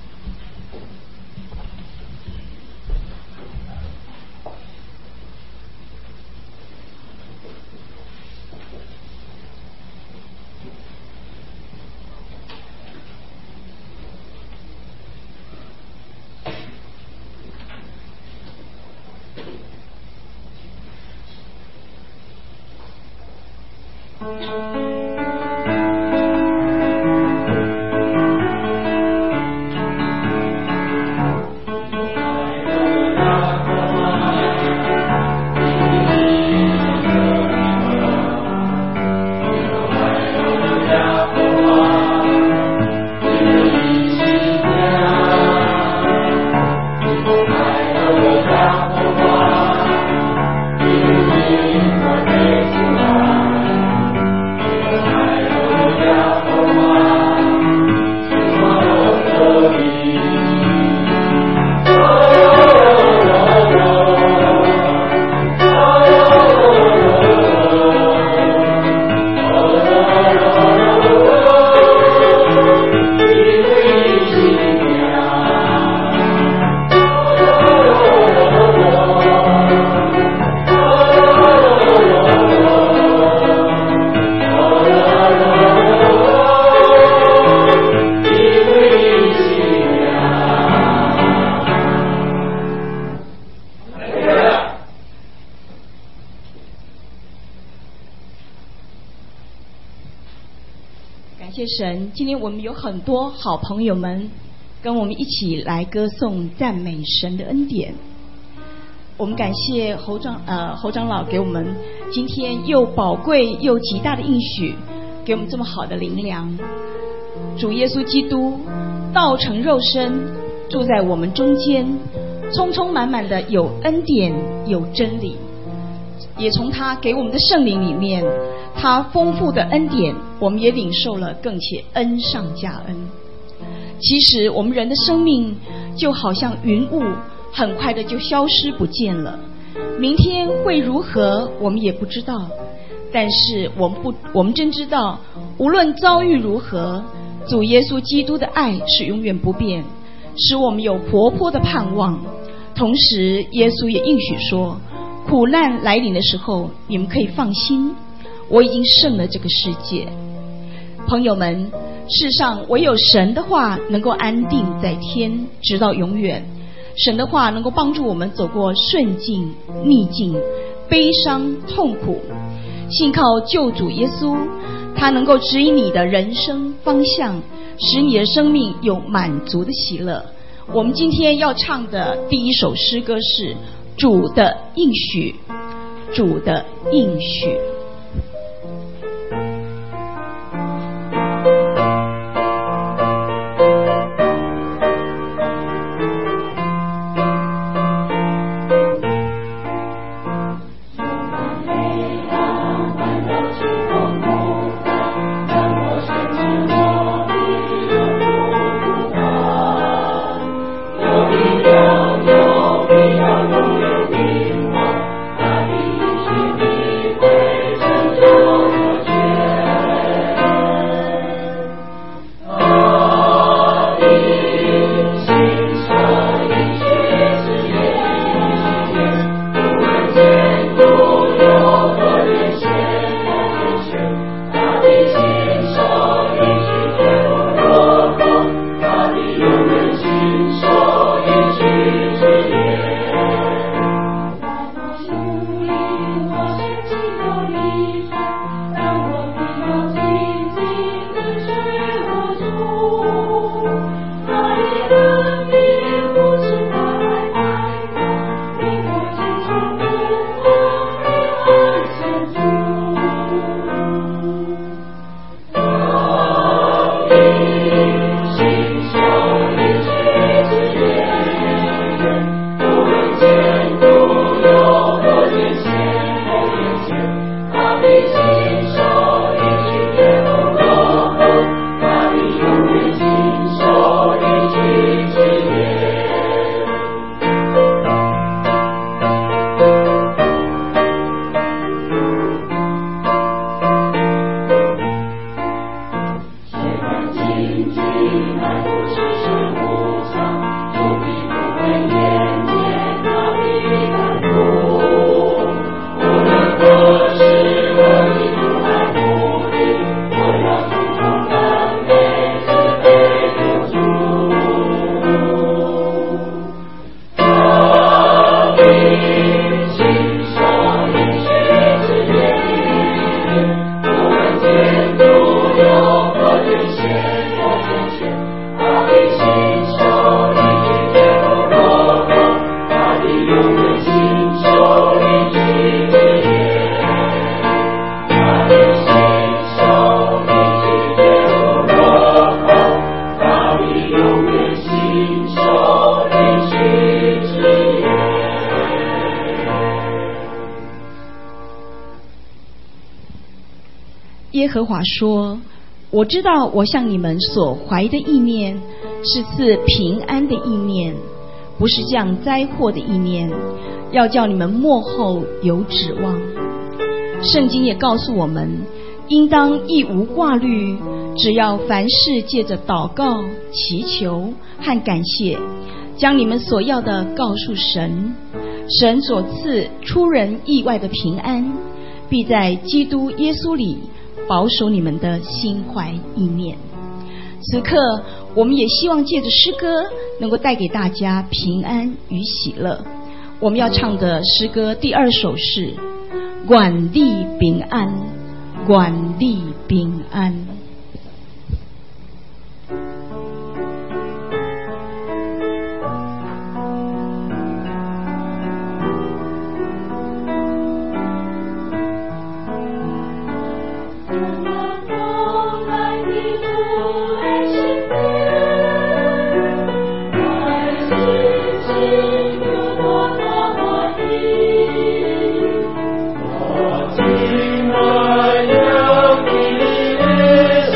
神，今天我们有很多好朋友们跟我们一起来歌颂赞美神的恩典。我们感谢侯长呃侯长老给我们今天又宝贵又极大的应许，给我们这么好的灵粮。主耶稣基督道成肉身，住在我们中间，充充满满的有恩典有真理，也从他给我们的圣灵里面，他丰富的恩典我们也领受了，更且恩上加恩。其实我们人的生命就好像云雾，很快的就消失不见了， 明天会如何，我们也不知道。但是我们不，我们真知道，无论遭遇如何，主耶稣基督的爱是永远不变，使我们有活泼的盼望。同时，耶稣也应许说，苦难来临的时候，你们可以放心，我已经胜了这个世界。朋友们，世上唯有神的话能够安定在天，直到永远。神的话能够帮助我们走过顺境、逆境、悲伤、痛苦。信靠救主耶稣，他能够指引你的人生方向，使你的生命有满足的喜乐。我们今天要唱的第一首诗歌是主的应许，主的应许。耶和华说，我知道我向你们所怀的意念是赐平安的意念，不是降灾祸的意念，要叫你们末后有指望。圣经也告诉我们，应当一无挂虑，只要凡事借着祷告、祈求和感谢，将你们所要的告诉神。神所赐出人意外的平安，必在基督耶稣里保守你们的心怀意念。此刻我们也希望借着诗歌能够带给大家平安与喜乐。我们要唱的诗歌第二首是愿你平安，愿你平安。 我今来要你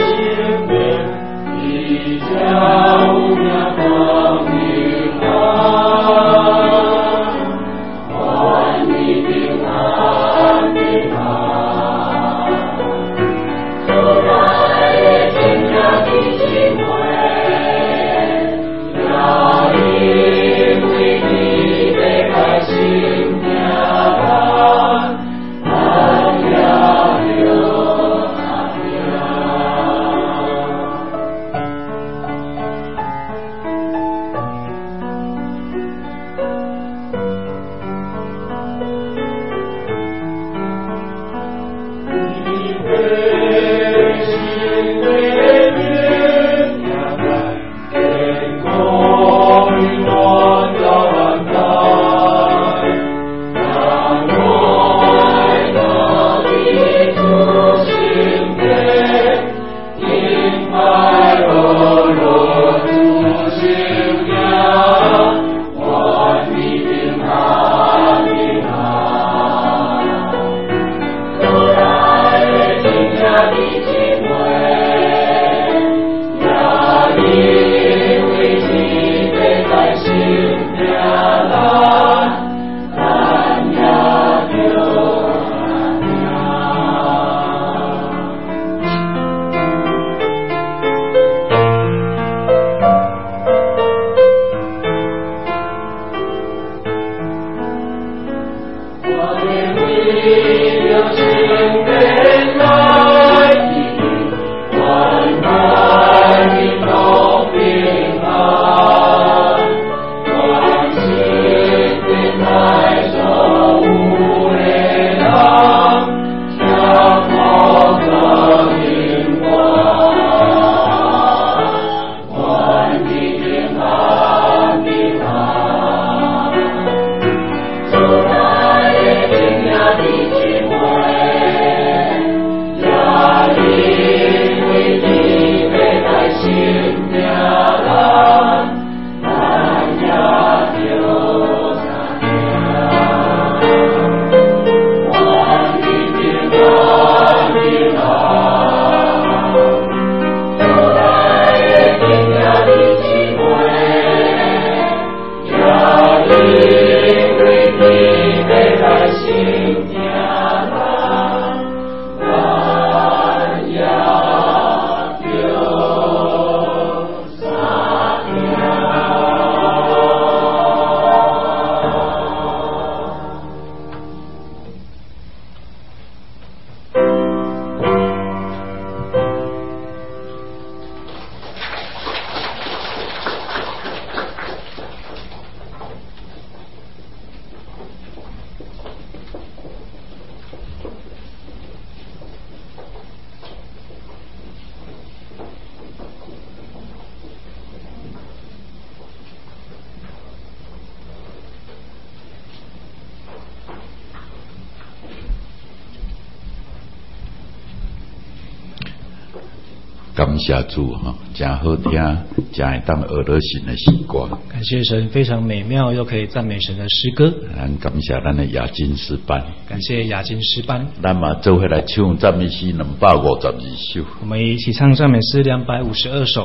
感谢主哈，真好听，真会当学到神的诗歌。 感谢神，非常美妙又可以赞美神的诗歌。 咱感谢咱的雅金诗班， 感谢雅金诗班。 咱嘛做伙来唱赞美诗两百五十二首。 我们一起唱赞美诗两百五十二首。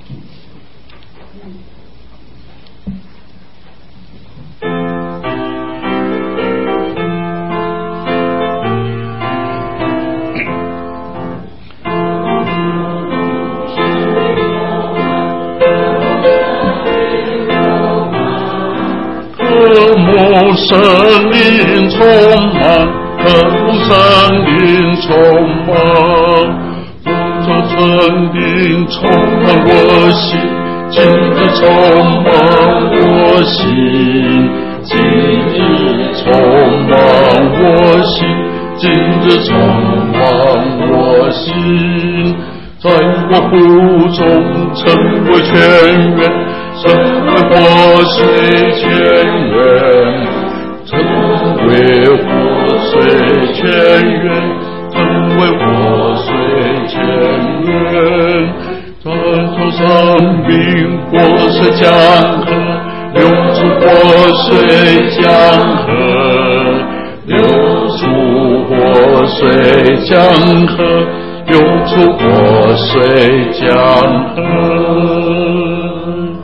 圣灵充满，渴慕圣灵充满，主圣灵充满我心，今日充满我心，今日充满我心，今日充满我心，在我腹中成为泉源，成为活水泉源。成为活水泉源，成为活水泉源，传出生命活水江河，流出活水江河，流出活水江河，流出活水江河。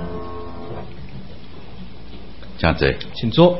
这样子， 请坐。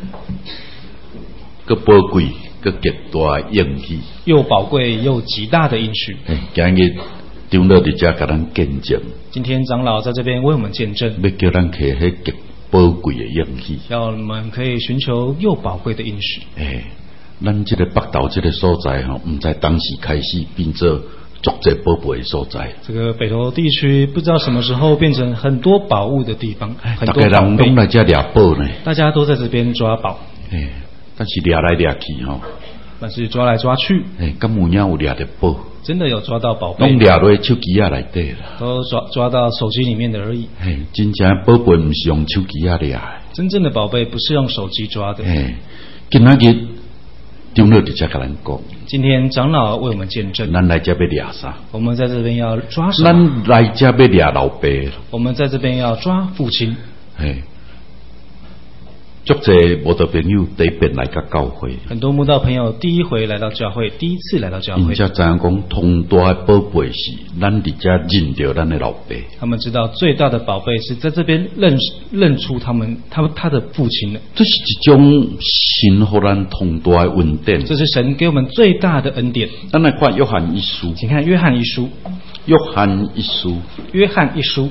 个宝贵，个极大应许， 又宝贵又极大的应许。 今日长老伫遮甲咱见证， 今天长老在这边为我们见证， 要叫咱摕迄极宝贵的应许， 要我们可以寻求又宝贵的应许。 哎，咱这个北投这个所在哈，唔知当时开始变做足济宝贝的所在。 这个北投地区不知道什么时候变成很多宝物的地方，很多宝贝。 大家人拢来遮掠宝呢， 大家都在这边抓宝。 哎。但是掠来掠去吼， 但是抓来抓去， 哎，敢有影有掠到宝？ 真的有抓到宝贝？ 拢掠落手机啊内底啦， 都抓抓到手机里面的而已。 哎，真正宝贝唔是用手机啊掠的， 真正的宝贝不是用手机抓的。 哎，今仔日长老直接甲咱讲， 今天长老为我们见证， 咱来这要抓啥？ 我们在这边要抓什么？ 咱来这要抓老爸。 我们在这边要抓父亲。 嘿，足侪无道朋友第一遍来甲教会， 很多慕道朋友第一回来到教会，第一次来到教会， 因才知影讲，同大的宝贝是咱伫这认着咱的老爸。 他们知道最大的宝贝是在这边认认出他们他们他的父亲的。 这是一种神互咱同大的恩典。 这是神给我们最大的恩典。 咱来看约翰一书， 请看约翰一书， 约翰一书， 约翰一书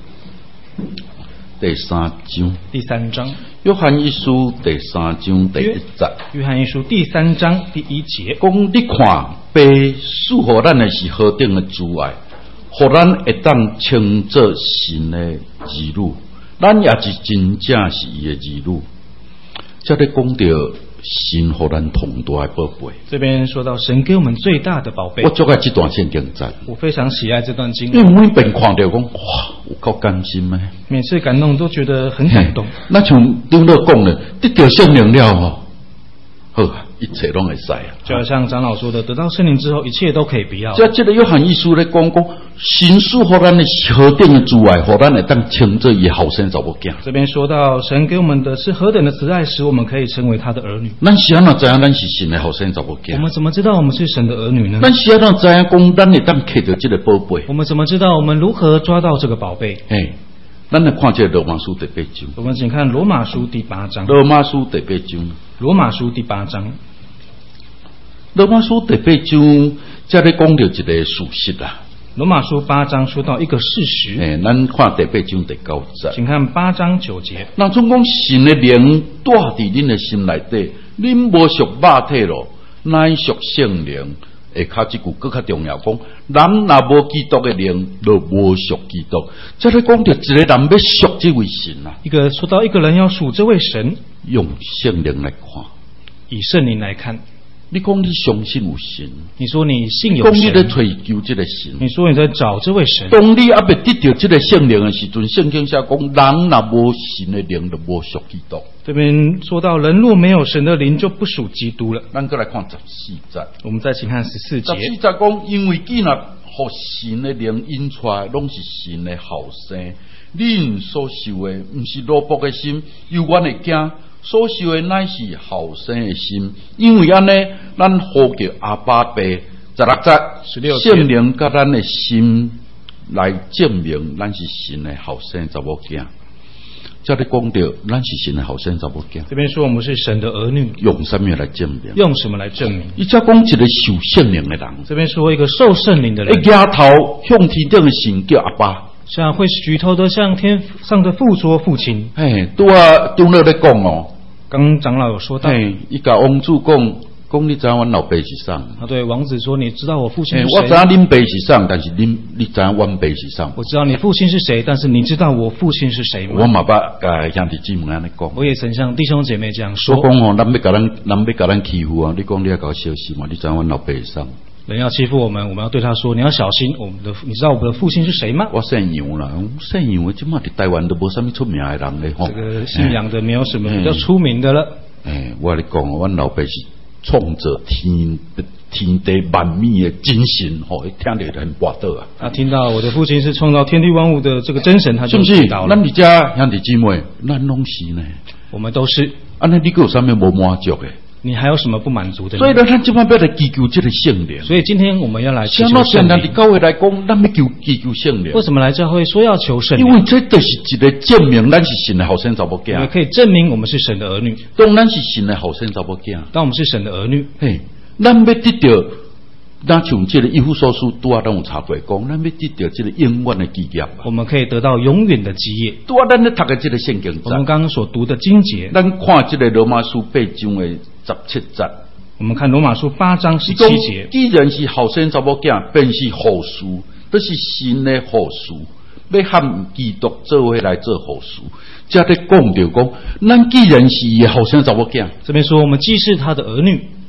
第三章， 第三章， 约翰一书第三章第一节， 约翰一书第三章第一节， 讲你看，爸赐予咱的是何等的慈爱，互咱会当称作神的儿女，咱也是真正是伊的儿女。这里讲到神互咱同大的宝贝。 这边说到神给我们最大的宝贝。 我最爱这段圣经节， 我非常喜爱这段经因文， 为每遍看到讲，哇，有够甘心的。 每次感动都觉得很感动。 那像长老讲的，得到圣灵了吼，好，一切拢会使啊。 就好像长老说的，得到圣灵之后，一切都可以不要。 这这个约翰一书咧讲讲，神赐予咱的何等的慈爱，互咱会当称作伊后生查某囝。 这边说到神给我们的是何等的慈爱，使我们可以成为他的儿女。 咱是安怎知影咱是神的后生查某囝？ 我们怎么知道我们是神的儿女呢？ 咱是安怎知影讲咱会当摕到这个宝贝？ 我们怎么知道我们如何抓到这个宝贝？ 嘿，咱来看这个罗马书第八章。 我们请看罗马书第八章。 罗马书第八章。 罗马书第八章。 罗马书第八章，这里讲到一个事实啦。 罗马书八章说到一个事实。 诶，咱看第八章第九节。 请看八章九节。 那总讲神的灵住伫恁的心内底，恁无属肉体咯，乃属圣灵。下骹这句更较重要，讲人若无基督的灵，就无属基督。这里讲到一个人要属这位神啊。 一个说到一个人要属这位神， 用圣灵来看， 以圣灵来看。 你讲你相信有神， 你说你信有神， 神， 你在追求这个神， 你说你在找这位神。 当你还未得到这个圣灵的时阵，圣经下讲人若无神的灵，就无属基督。 这边说到人若没有神的灵，就不属基督了。 咱再来看十四节， 我们再请看十四节。 十四节讲，因为既然互神的灵引出来，拢是神的后生，恁所受的不是奴仆的心，由阮的惊。所受的乃是后生的心，因为安尼，咱呼叫阿爸爸。十六节， 十六节， 圣灵甲咱的心来证明，咱是神的后生查某囝。这里讲到，咱是神的后生查某囝。 这边说我们是神的儿女， 用什么来证明？ 用什么来证明？ 伊才讲一个受圣灵的人。这边说一个受圣灵的人， 一抬头向天顶的神叫阿爸。 像会举头的向天上的父说父亲。 嘿，拄啊，长老在讲哦。 刚长老有说到， 嘿，伊甲王子讲，讲你知影阮老爸是啥？ 他对王子说：“你知道我父亲是谁？” 我知影恁爸是啥，但是恁你知影阮爸是啥？ 我知道你父亲是谁，但是你知道我父亲是谁吗？ 我嘛捌甲兄弟姊妹安尼讲。 我也曾向弟兄姐妹这样说。 我讲哦，咱要甲咱，咱要甲咱欺负啊！你讲你要搞小心嘛？你知影阮老爸是啥？ 人要欺负我们，我们要对他说：“你要小心，我们的你知道我们的父亲是谁吗？” 我信仰啦，信仰的即马伫台湾都无啥物出名的人咧吼。 这个信仰的没有什么比较出名的了。 哎，我跟你讲，阮老爸是创造天天地万物的真神，吼、哦，听着很跋倒啊。 啊，听到我的父亲是创造天地万物的这个真神，他就知道了。 咱伫遮兄弟姊妹，咱拢是呢。 我们都是。 安尼你有啥物无满足的？ 你还有什么不满足的？ 所以呢，咱今晚要来祈求这个圣灵。 所以今天我们要来祈求圣灵。 像咱伫教会来讲，咱要求祈求圣灵。 为什么来教会说要求圣灵？ 因为这就是一个证明，咱是神的后生查某囝。 也可以证明我们是神的儿女。 当咱是神的后生查某囝， 当我们是神的儿女， 嘿，咱要得到，咱像这个以弗所书拄啊，咱有查过讲，咱要得到这个永远的基业。 我们可以得到永远的基业。 拄啊，咱咧读的这个圣经， 我们刚刚所读的经节， 咱看这个罗马书八章的十七节。 我们看罗马书八章十七节， 既然是后生查某囝，便是后嗣，都是神的后嗣，要和基督做伙来做后嗣。这在讲着讲，咱既然是伊的后生查某囝， 这边说我们既是他的儿女，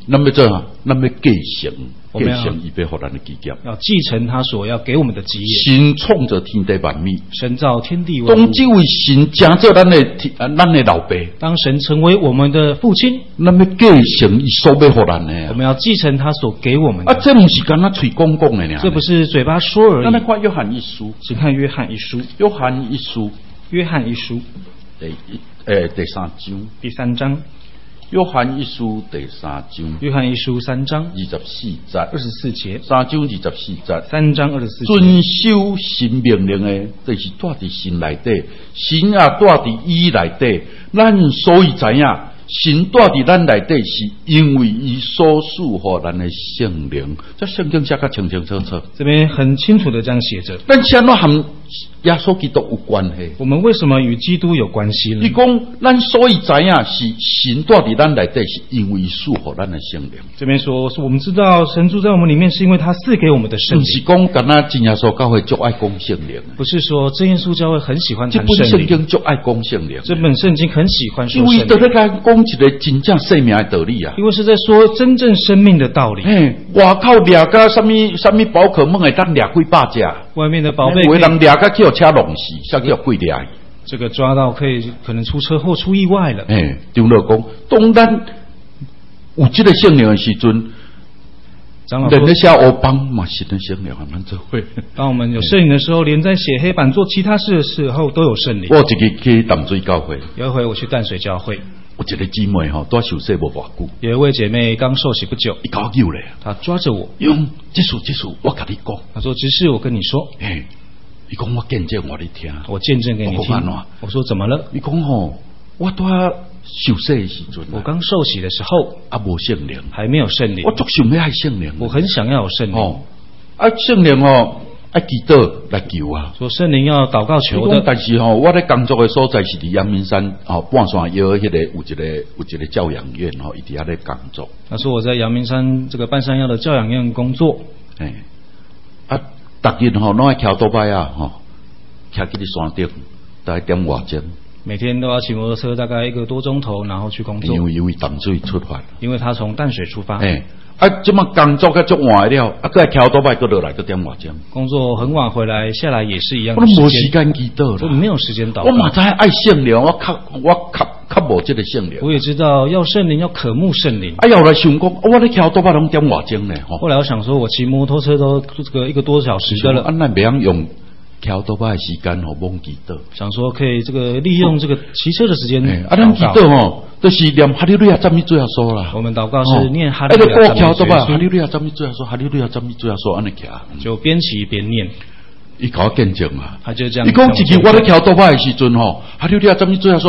那么这，那么继承，继我们要承伊要互咱的基业。 要继承他所要给我们的基业。 神创造天地万物， 神造天地万物。 当这位神成做咱的天，啊，咱的老爸， 当神成为我们的父亲， 那么继承伊所要互咱的。 我们要继承他所给我们的。 啊，这不是干那嘴讲讲的呢。 这不是嘴巴说而已。 咱来看约翰一书， 请看约翰一书。 约翰一书， 约翰一书第一，诶，第三章。 第三章。 约翰一书第三章。 约翰一书三章二十四节。 二十四节。 三章二十四节。 三章二十四节。 遵守神命令的，就是住伫神内底，神也住伫伊内底。咱所以知影，神住伫咱内底，是因为伊所赐予咱的圣灵。这圣经写得清清楚楚。 这边很清楚的这样写着。 咱怎么和耶稣基督有关系？ 我们为什么与基督有关系呢？ 你讲，咱所以知影是神住伫咱内底，是因为赐予咱的圣灵。 这边说，是我们知道神住在我们里面，是因为他赐给我们的圣灵。 不是讲干那真耶稣教会就爱讲圣灵， 不是说真耶稣教会很喜欢谈这本圣灵， 圣经就爱讲圣灵。 这本圣经很喜欢说因为圣灵， 在在讲一个真正生命的道理啊。 因为是在说真正生命的道理。 嘿，外口掠个什么什么宝可梦会当掠几百只， 外面的宝贝有可以的人掠个叫车弄死，才叫贵掠。 这个抓到可以可能出车祸出意外了。 嘿，长老讲，当咱有这个圣灵的时阵， 长老人咧写黑板嘛是的圣灵，还蛮做会。 当我们有圣灵的时候，连在写黑板做其他事的时候都有圣灵。 我有一个去淡水教会， 有一回我去淡水教会， 有一个姊妹吼，拄受洗无偌久， 有一位姐妹刚受洗不久， 伊搞叫咧， 她抓着我， 用这事这事，我甲你讲， 她说：“只是我跟你说， 嘿，伊讲我见证我你听， 我见证给你听。”我说：“怎么了？” 伊讲吼，我拄受洗的时阵， 我刚受洗的时候啊无圣灵， 还没有圣灵， 我足想要爱圣灵， 我很想要有圣灵。 哦，啊圣灵哦，爱祈祷来求啊。 说圣灵要祷告求的， 但是吼、哦，我咧工作的所在是伫阳明山哦半山腰迄个有一个有一个教养院吼，伊伫遐咧工作。 他说我在阳明山这个半山腰的教养院工作。 哎，啊，逐日吼拢爱骑倒摆啊吼，骑去伫山顶，大概点外钟。 每天都要骑摩托车，大概一个多钟头，然后去工作。 因为因为淡水出发， 因为他从淡水出发。 哎，啊，即么工作甲足晚了，啊，再骑倒摆，搁落来，搁点外钟。 工作很晚回来，下来也是一样我的时间。 无时间祈祷我啦， 没有时间祷告。 我嘛知爱圣灵，我较我较较无即个圣灵。 我也知道要圣灵要渴慕圣灵。 哎呀，我来想讲，我咧骑倒摆拢点外钟呢吼。 后来我想说，我骑摩托车都这个一个多小时的了， 啊，咱袂晓用骑倒摆的时间吼忘祈祷。 想说可以这个利用这个骑车的时间哎，啊，咱祈祷吼，就是念哈利路亚赞美主耶稣啦。 我们祷告是念哈利利路亚赞美主耶骑倒摆，哈稣， 利路亚赞美主耶稣，哈利路亚赞美主耶稣，安尼骑。 就边骑边念。 伊甲我见证啊， 他就这样。 伊讲一日我咧骑倒摆的时阵吼，哈利路亚赞美主耶稣，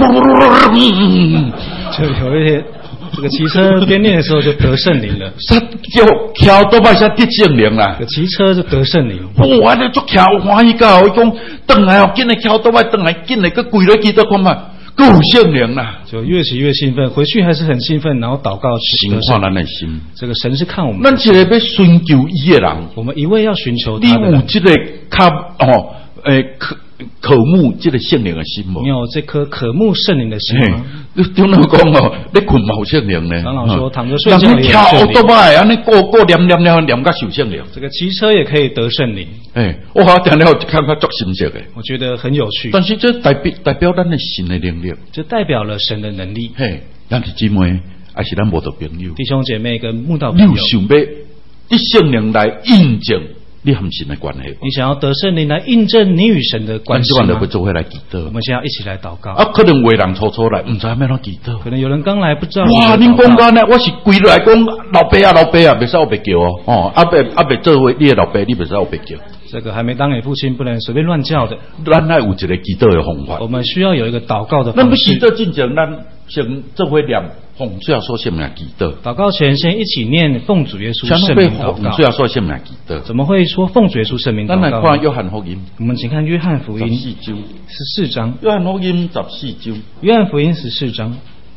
就有一天，这个骑车边念的时候就得圣灵了。 啥叫骑倒摆才得圣灵啦？ 骑车就得圣灵。 哇，你足骑有欢喜到，伊讲转来哦，紧来骑倒摆，转来紧来，佮跪落去倒看卖，佮有圣灵啦。 就越骑越兴奋，回去还是很兴奋，然后祷告神看咱的心。 这个神是看我们， 咱一个要寻求伊的人， 我们一味要寻求你他的人。 有这个较哦，诶，渴渴慕这个圣灵的心无？ 你有这颗渴慕圣灵的心吗？ 你长老讲哦，你困嘛有圣灵呢？ 长老说躺着睡觉也有人圣灵。 跳倒摆，安尼个个念念念念甲受圣灵。 这个骑车也可以得圣灵。 诶，我好听了看法足深色的。 我觉得很有趣。 但是这代表代表咱的神的能力， 这代表了神的能力。 嘿，咱是姊妹，还是咱无得朋友？ 弟兄姐妹跟慕道你有朋友， 想要以圣灵来印证你和神的关系？ 你想要得圣灵来印证你与神的关系咱这吗？ 要做伙来祈祷。 我们现在一起来祷告。 啊，可能为人初初来，唔知要怎祈祷。 可能有人刚来不知道。 哇！恁讲干呢？我是跪落来讲老爸啊，老爸啊，袂使我白叫哦。哦，啊别啊别做伙，你的老爸你袂使我白叫。 这个还没当你父亲，不能随便乱叫的。 咱还有一个祈祷的方法。 我们需要有一个祷告的咱要方式。 祈祷进前，咱先做伙念奉主耶稣圣名祈祷。 祷告前先一起念奉主耶稣圣想名祷告要奉主。耶稣圣名祈祷。 怎么会说奉主耶稣圣名咱来祷告呢？ 看约翰福音， 我们请看约翰福音十四章。 十四章。 约翰福音十四章， 约翰福音十四章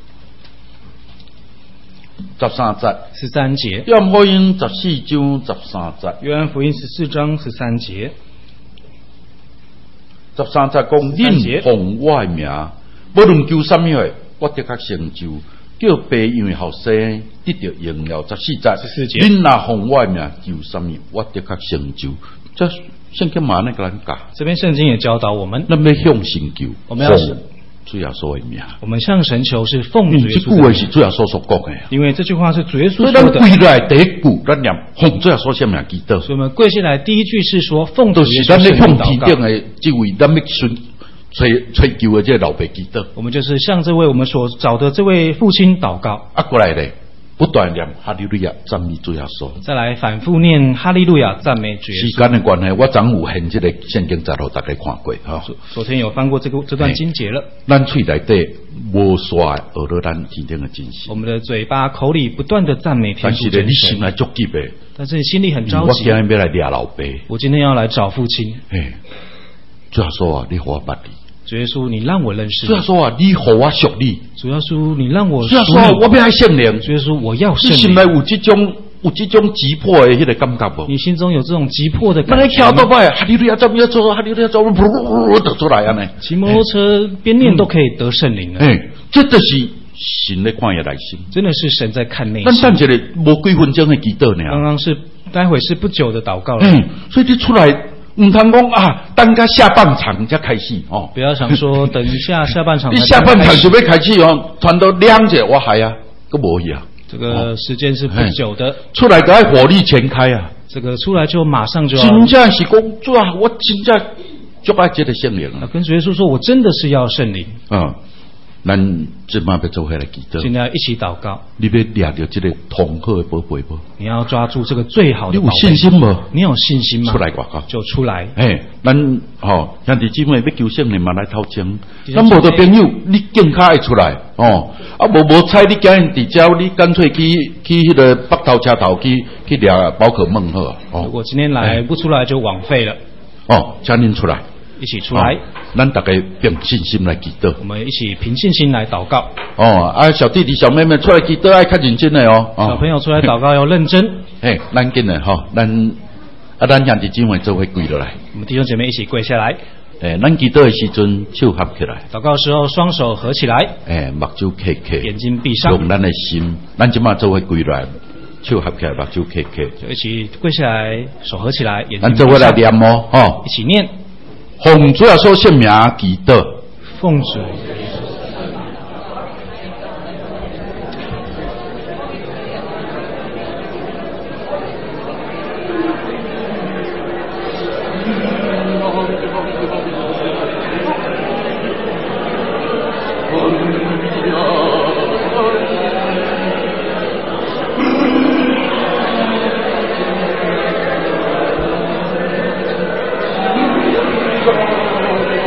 十三节。 十三节。 约翰福音十四章十三节。 约翰福音十四章十三节。 十三节讲，恁奉我的名，无论求什么的，我的确成就。 叫爸因为后生得到荣耀十四节， 十四节恁若奉我的名求什么，我得较成就。这圣经嘛那个人教， 这边圣经也教导我们， 咱要向神求， 我们要奉主耶稣的名。 我们向神求是奉主耶这稣的名， 句话是主耶稣所讲的啊。 因为这句话是主耶稣所以咱说的。 跪来第一句，咱念奉主耶稣什么名祈祷， 所以我们跪下来，第一句是说奉主都是耶稣咱要向圣名祷告。 天顶的这位咱要寻追追求的这老爸祈祷。 我们就是向这位我们所找的这位父亲祷告。 啊，过来咧，不断念哈利路亚，赞美主耶稣。 再来反复念哈利路亚，赞美主耶时稣。 间的关系，我昨有献这个圣经节，互大家看过哈。 昨天有翻过这个这段经节了。 咱嘴内底无煞学到咱天顶的真实我，们的嘴巴口里不断的赞美天但是咧， 父真神， 你心内足急的， 但是你心里很着我急今。日要来抓老爸。 我今天要来找父亲。 嘿，主耶稣啊，你互我捌你。 主耶稣，你让我认识你。 主耶稣啊，你互我属你。 主耶稣，你让我主耶属稣啊，我你。 要爱圣灵。 主耶稣，我要你圣灵。 心内有这种有这种急迫的迄个感觉无？ 你心中有这种急迫的那你感觉吗？ 跳到摆，哈利路亚，怎么样做？哈利路亚做，噗噗就出来啊呢？ 骑摩托车边念都可以得圣灵了。 哎，这就是神咧看的内心。 真的是神在看内咱心。 等一个无几分钟的祈祷呢。 刚刚是待会是不久的祷告了。 嗯，所以你出来，唔通讲啊，等到下半场才开始哦。 不要想说等一下下半场你才下半场开始就要开始哦，传到两者我还啊，都无去啊。 这个时间是不久的， 出来就要火力全开啊！ 这个出来就马上就要真正是讲主啊，我真正足爱这个圣灵啊。 跟主耶稣说，我真的是要圣灵。 嗯，咱即马要做伙来祈祷。 现在一起祷告， 你要抓到这个同好的宝贝无？ 你要抓住这个最好你有的宝贝。 信心无？ 你有信心吗？ 出来广告。 就出来。 哎，咱吼兄弟姊妹要求圣灵嘛来头前， 弟兄姊妹咱无的朋友，你更加爱出来哦。啊，无无猜你今日伫遮，你干脆去去迄个北头车头去去掠宝可梦好啊。 如哦果今天来不出来就枉费了。 哦，请恁出来， 一起出来， 哦咱大家凭信心来祈祷。 我们一起凭信心来祷告。 哦，啊，小弟弟小妹妹出来祈祷爱较认真的哦。哦小朋友出来祷告要认真。 嘿，咱紧的吼，咱啊，咱兄弟姊妹做伙跪落来。 我们弟兄姐妹一起跪下来。 诶，咱祈祷的时阵，手合起来。 祷告的时候，双手合起来， 诶，目睭开开， 眼睛闭上， 用咱的心，咱即马做伙跪落来，手合起来，目睭开开。 就一起跪下来，手合起来，眼睛咱做伙来念哦，吼， 一起念。 奉主耶稣圣名祈祷， 奉主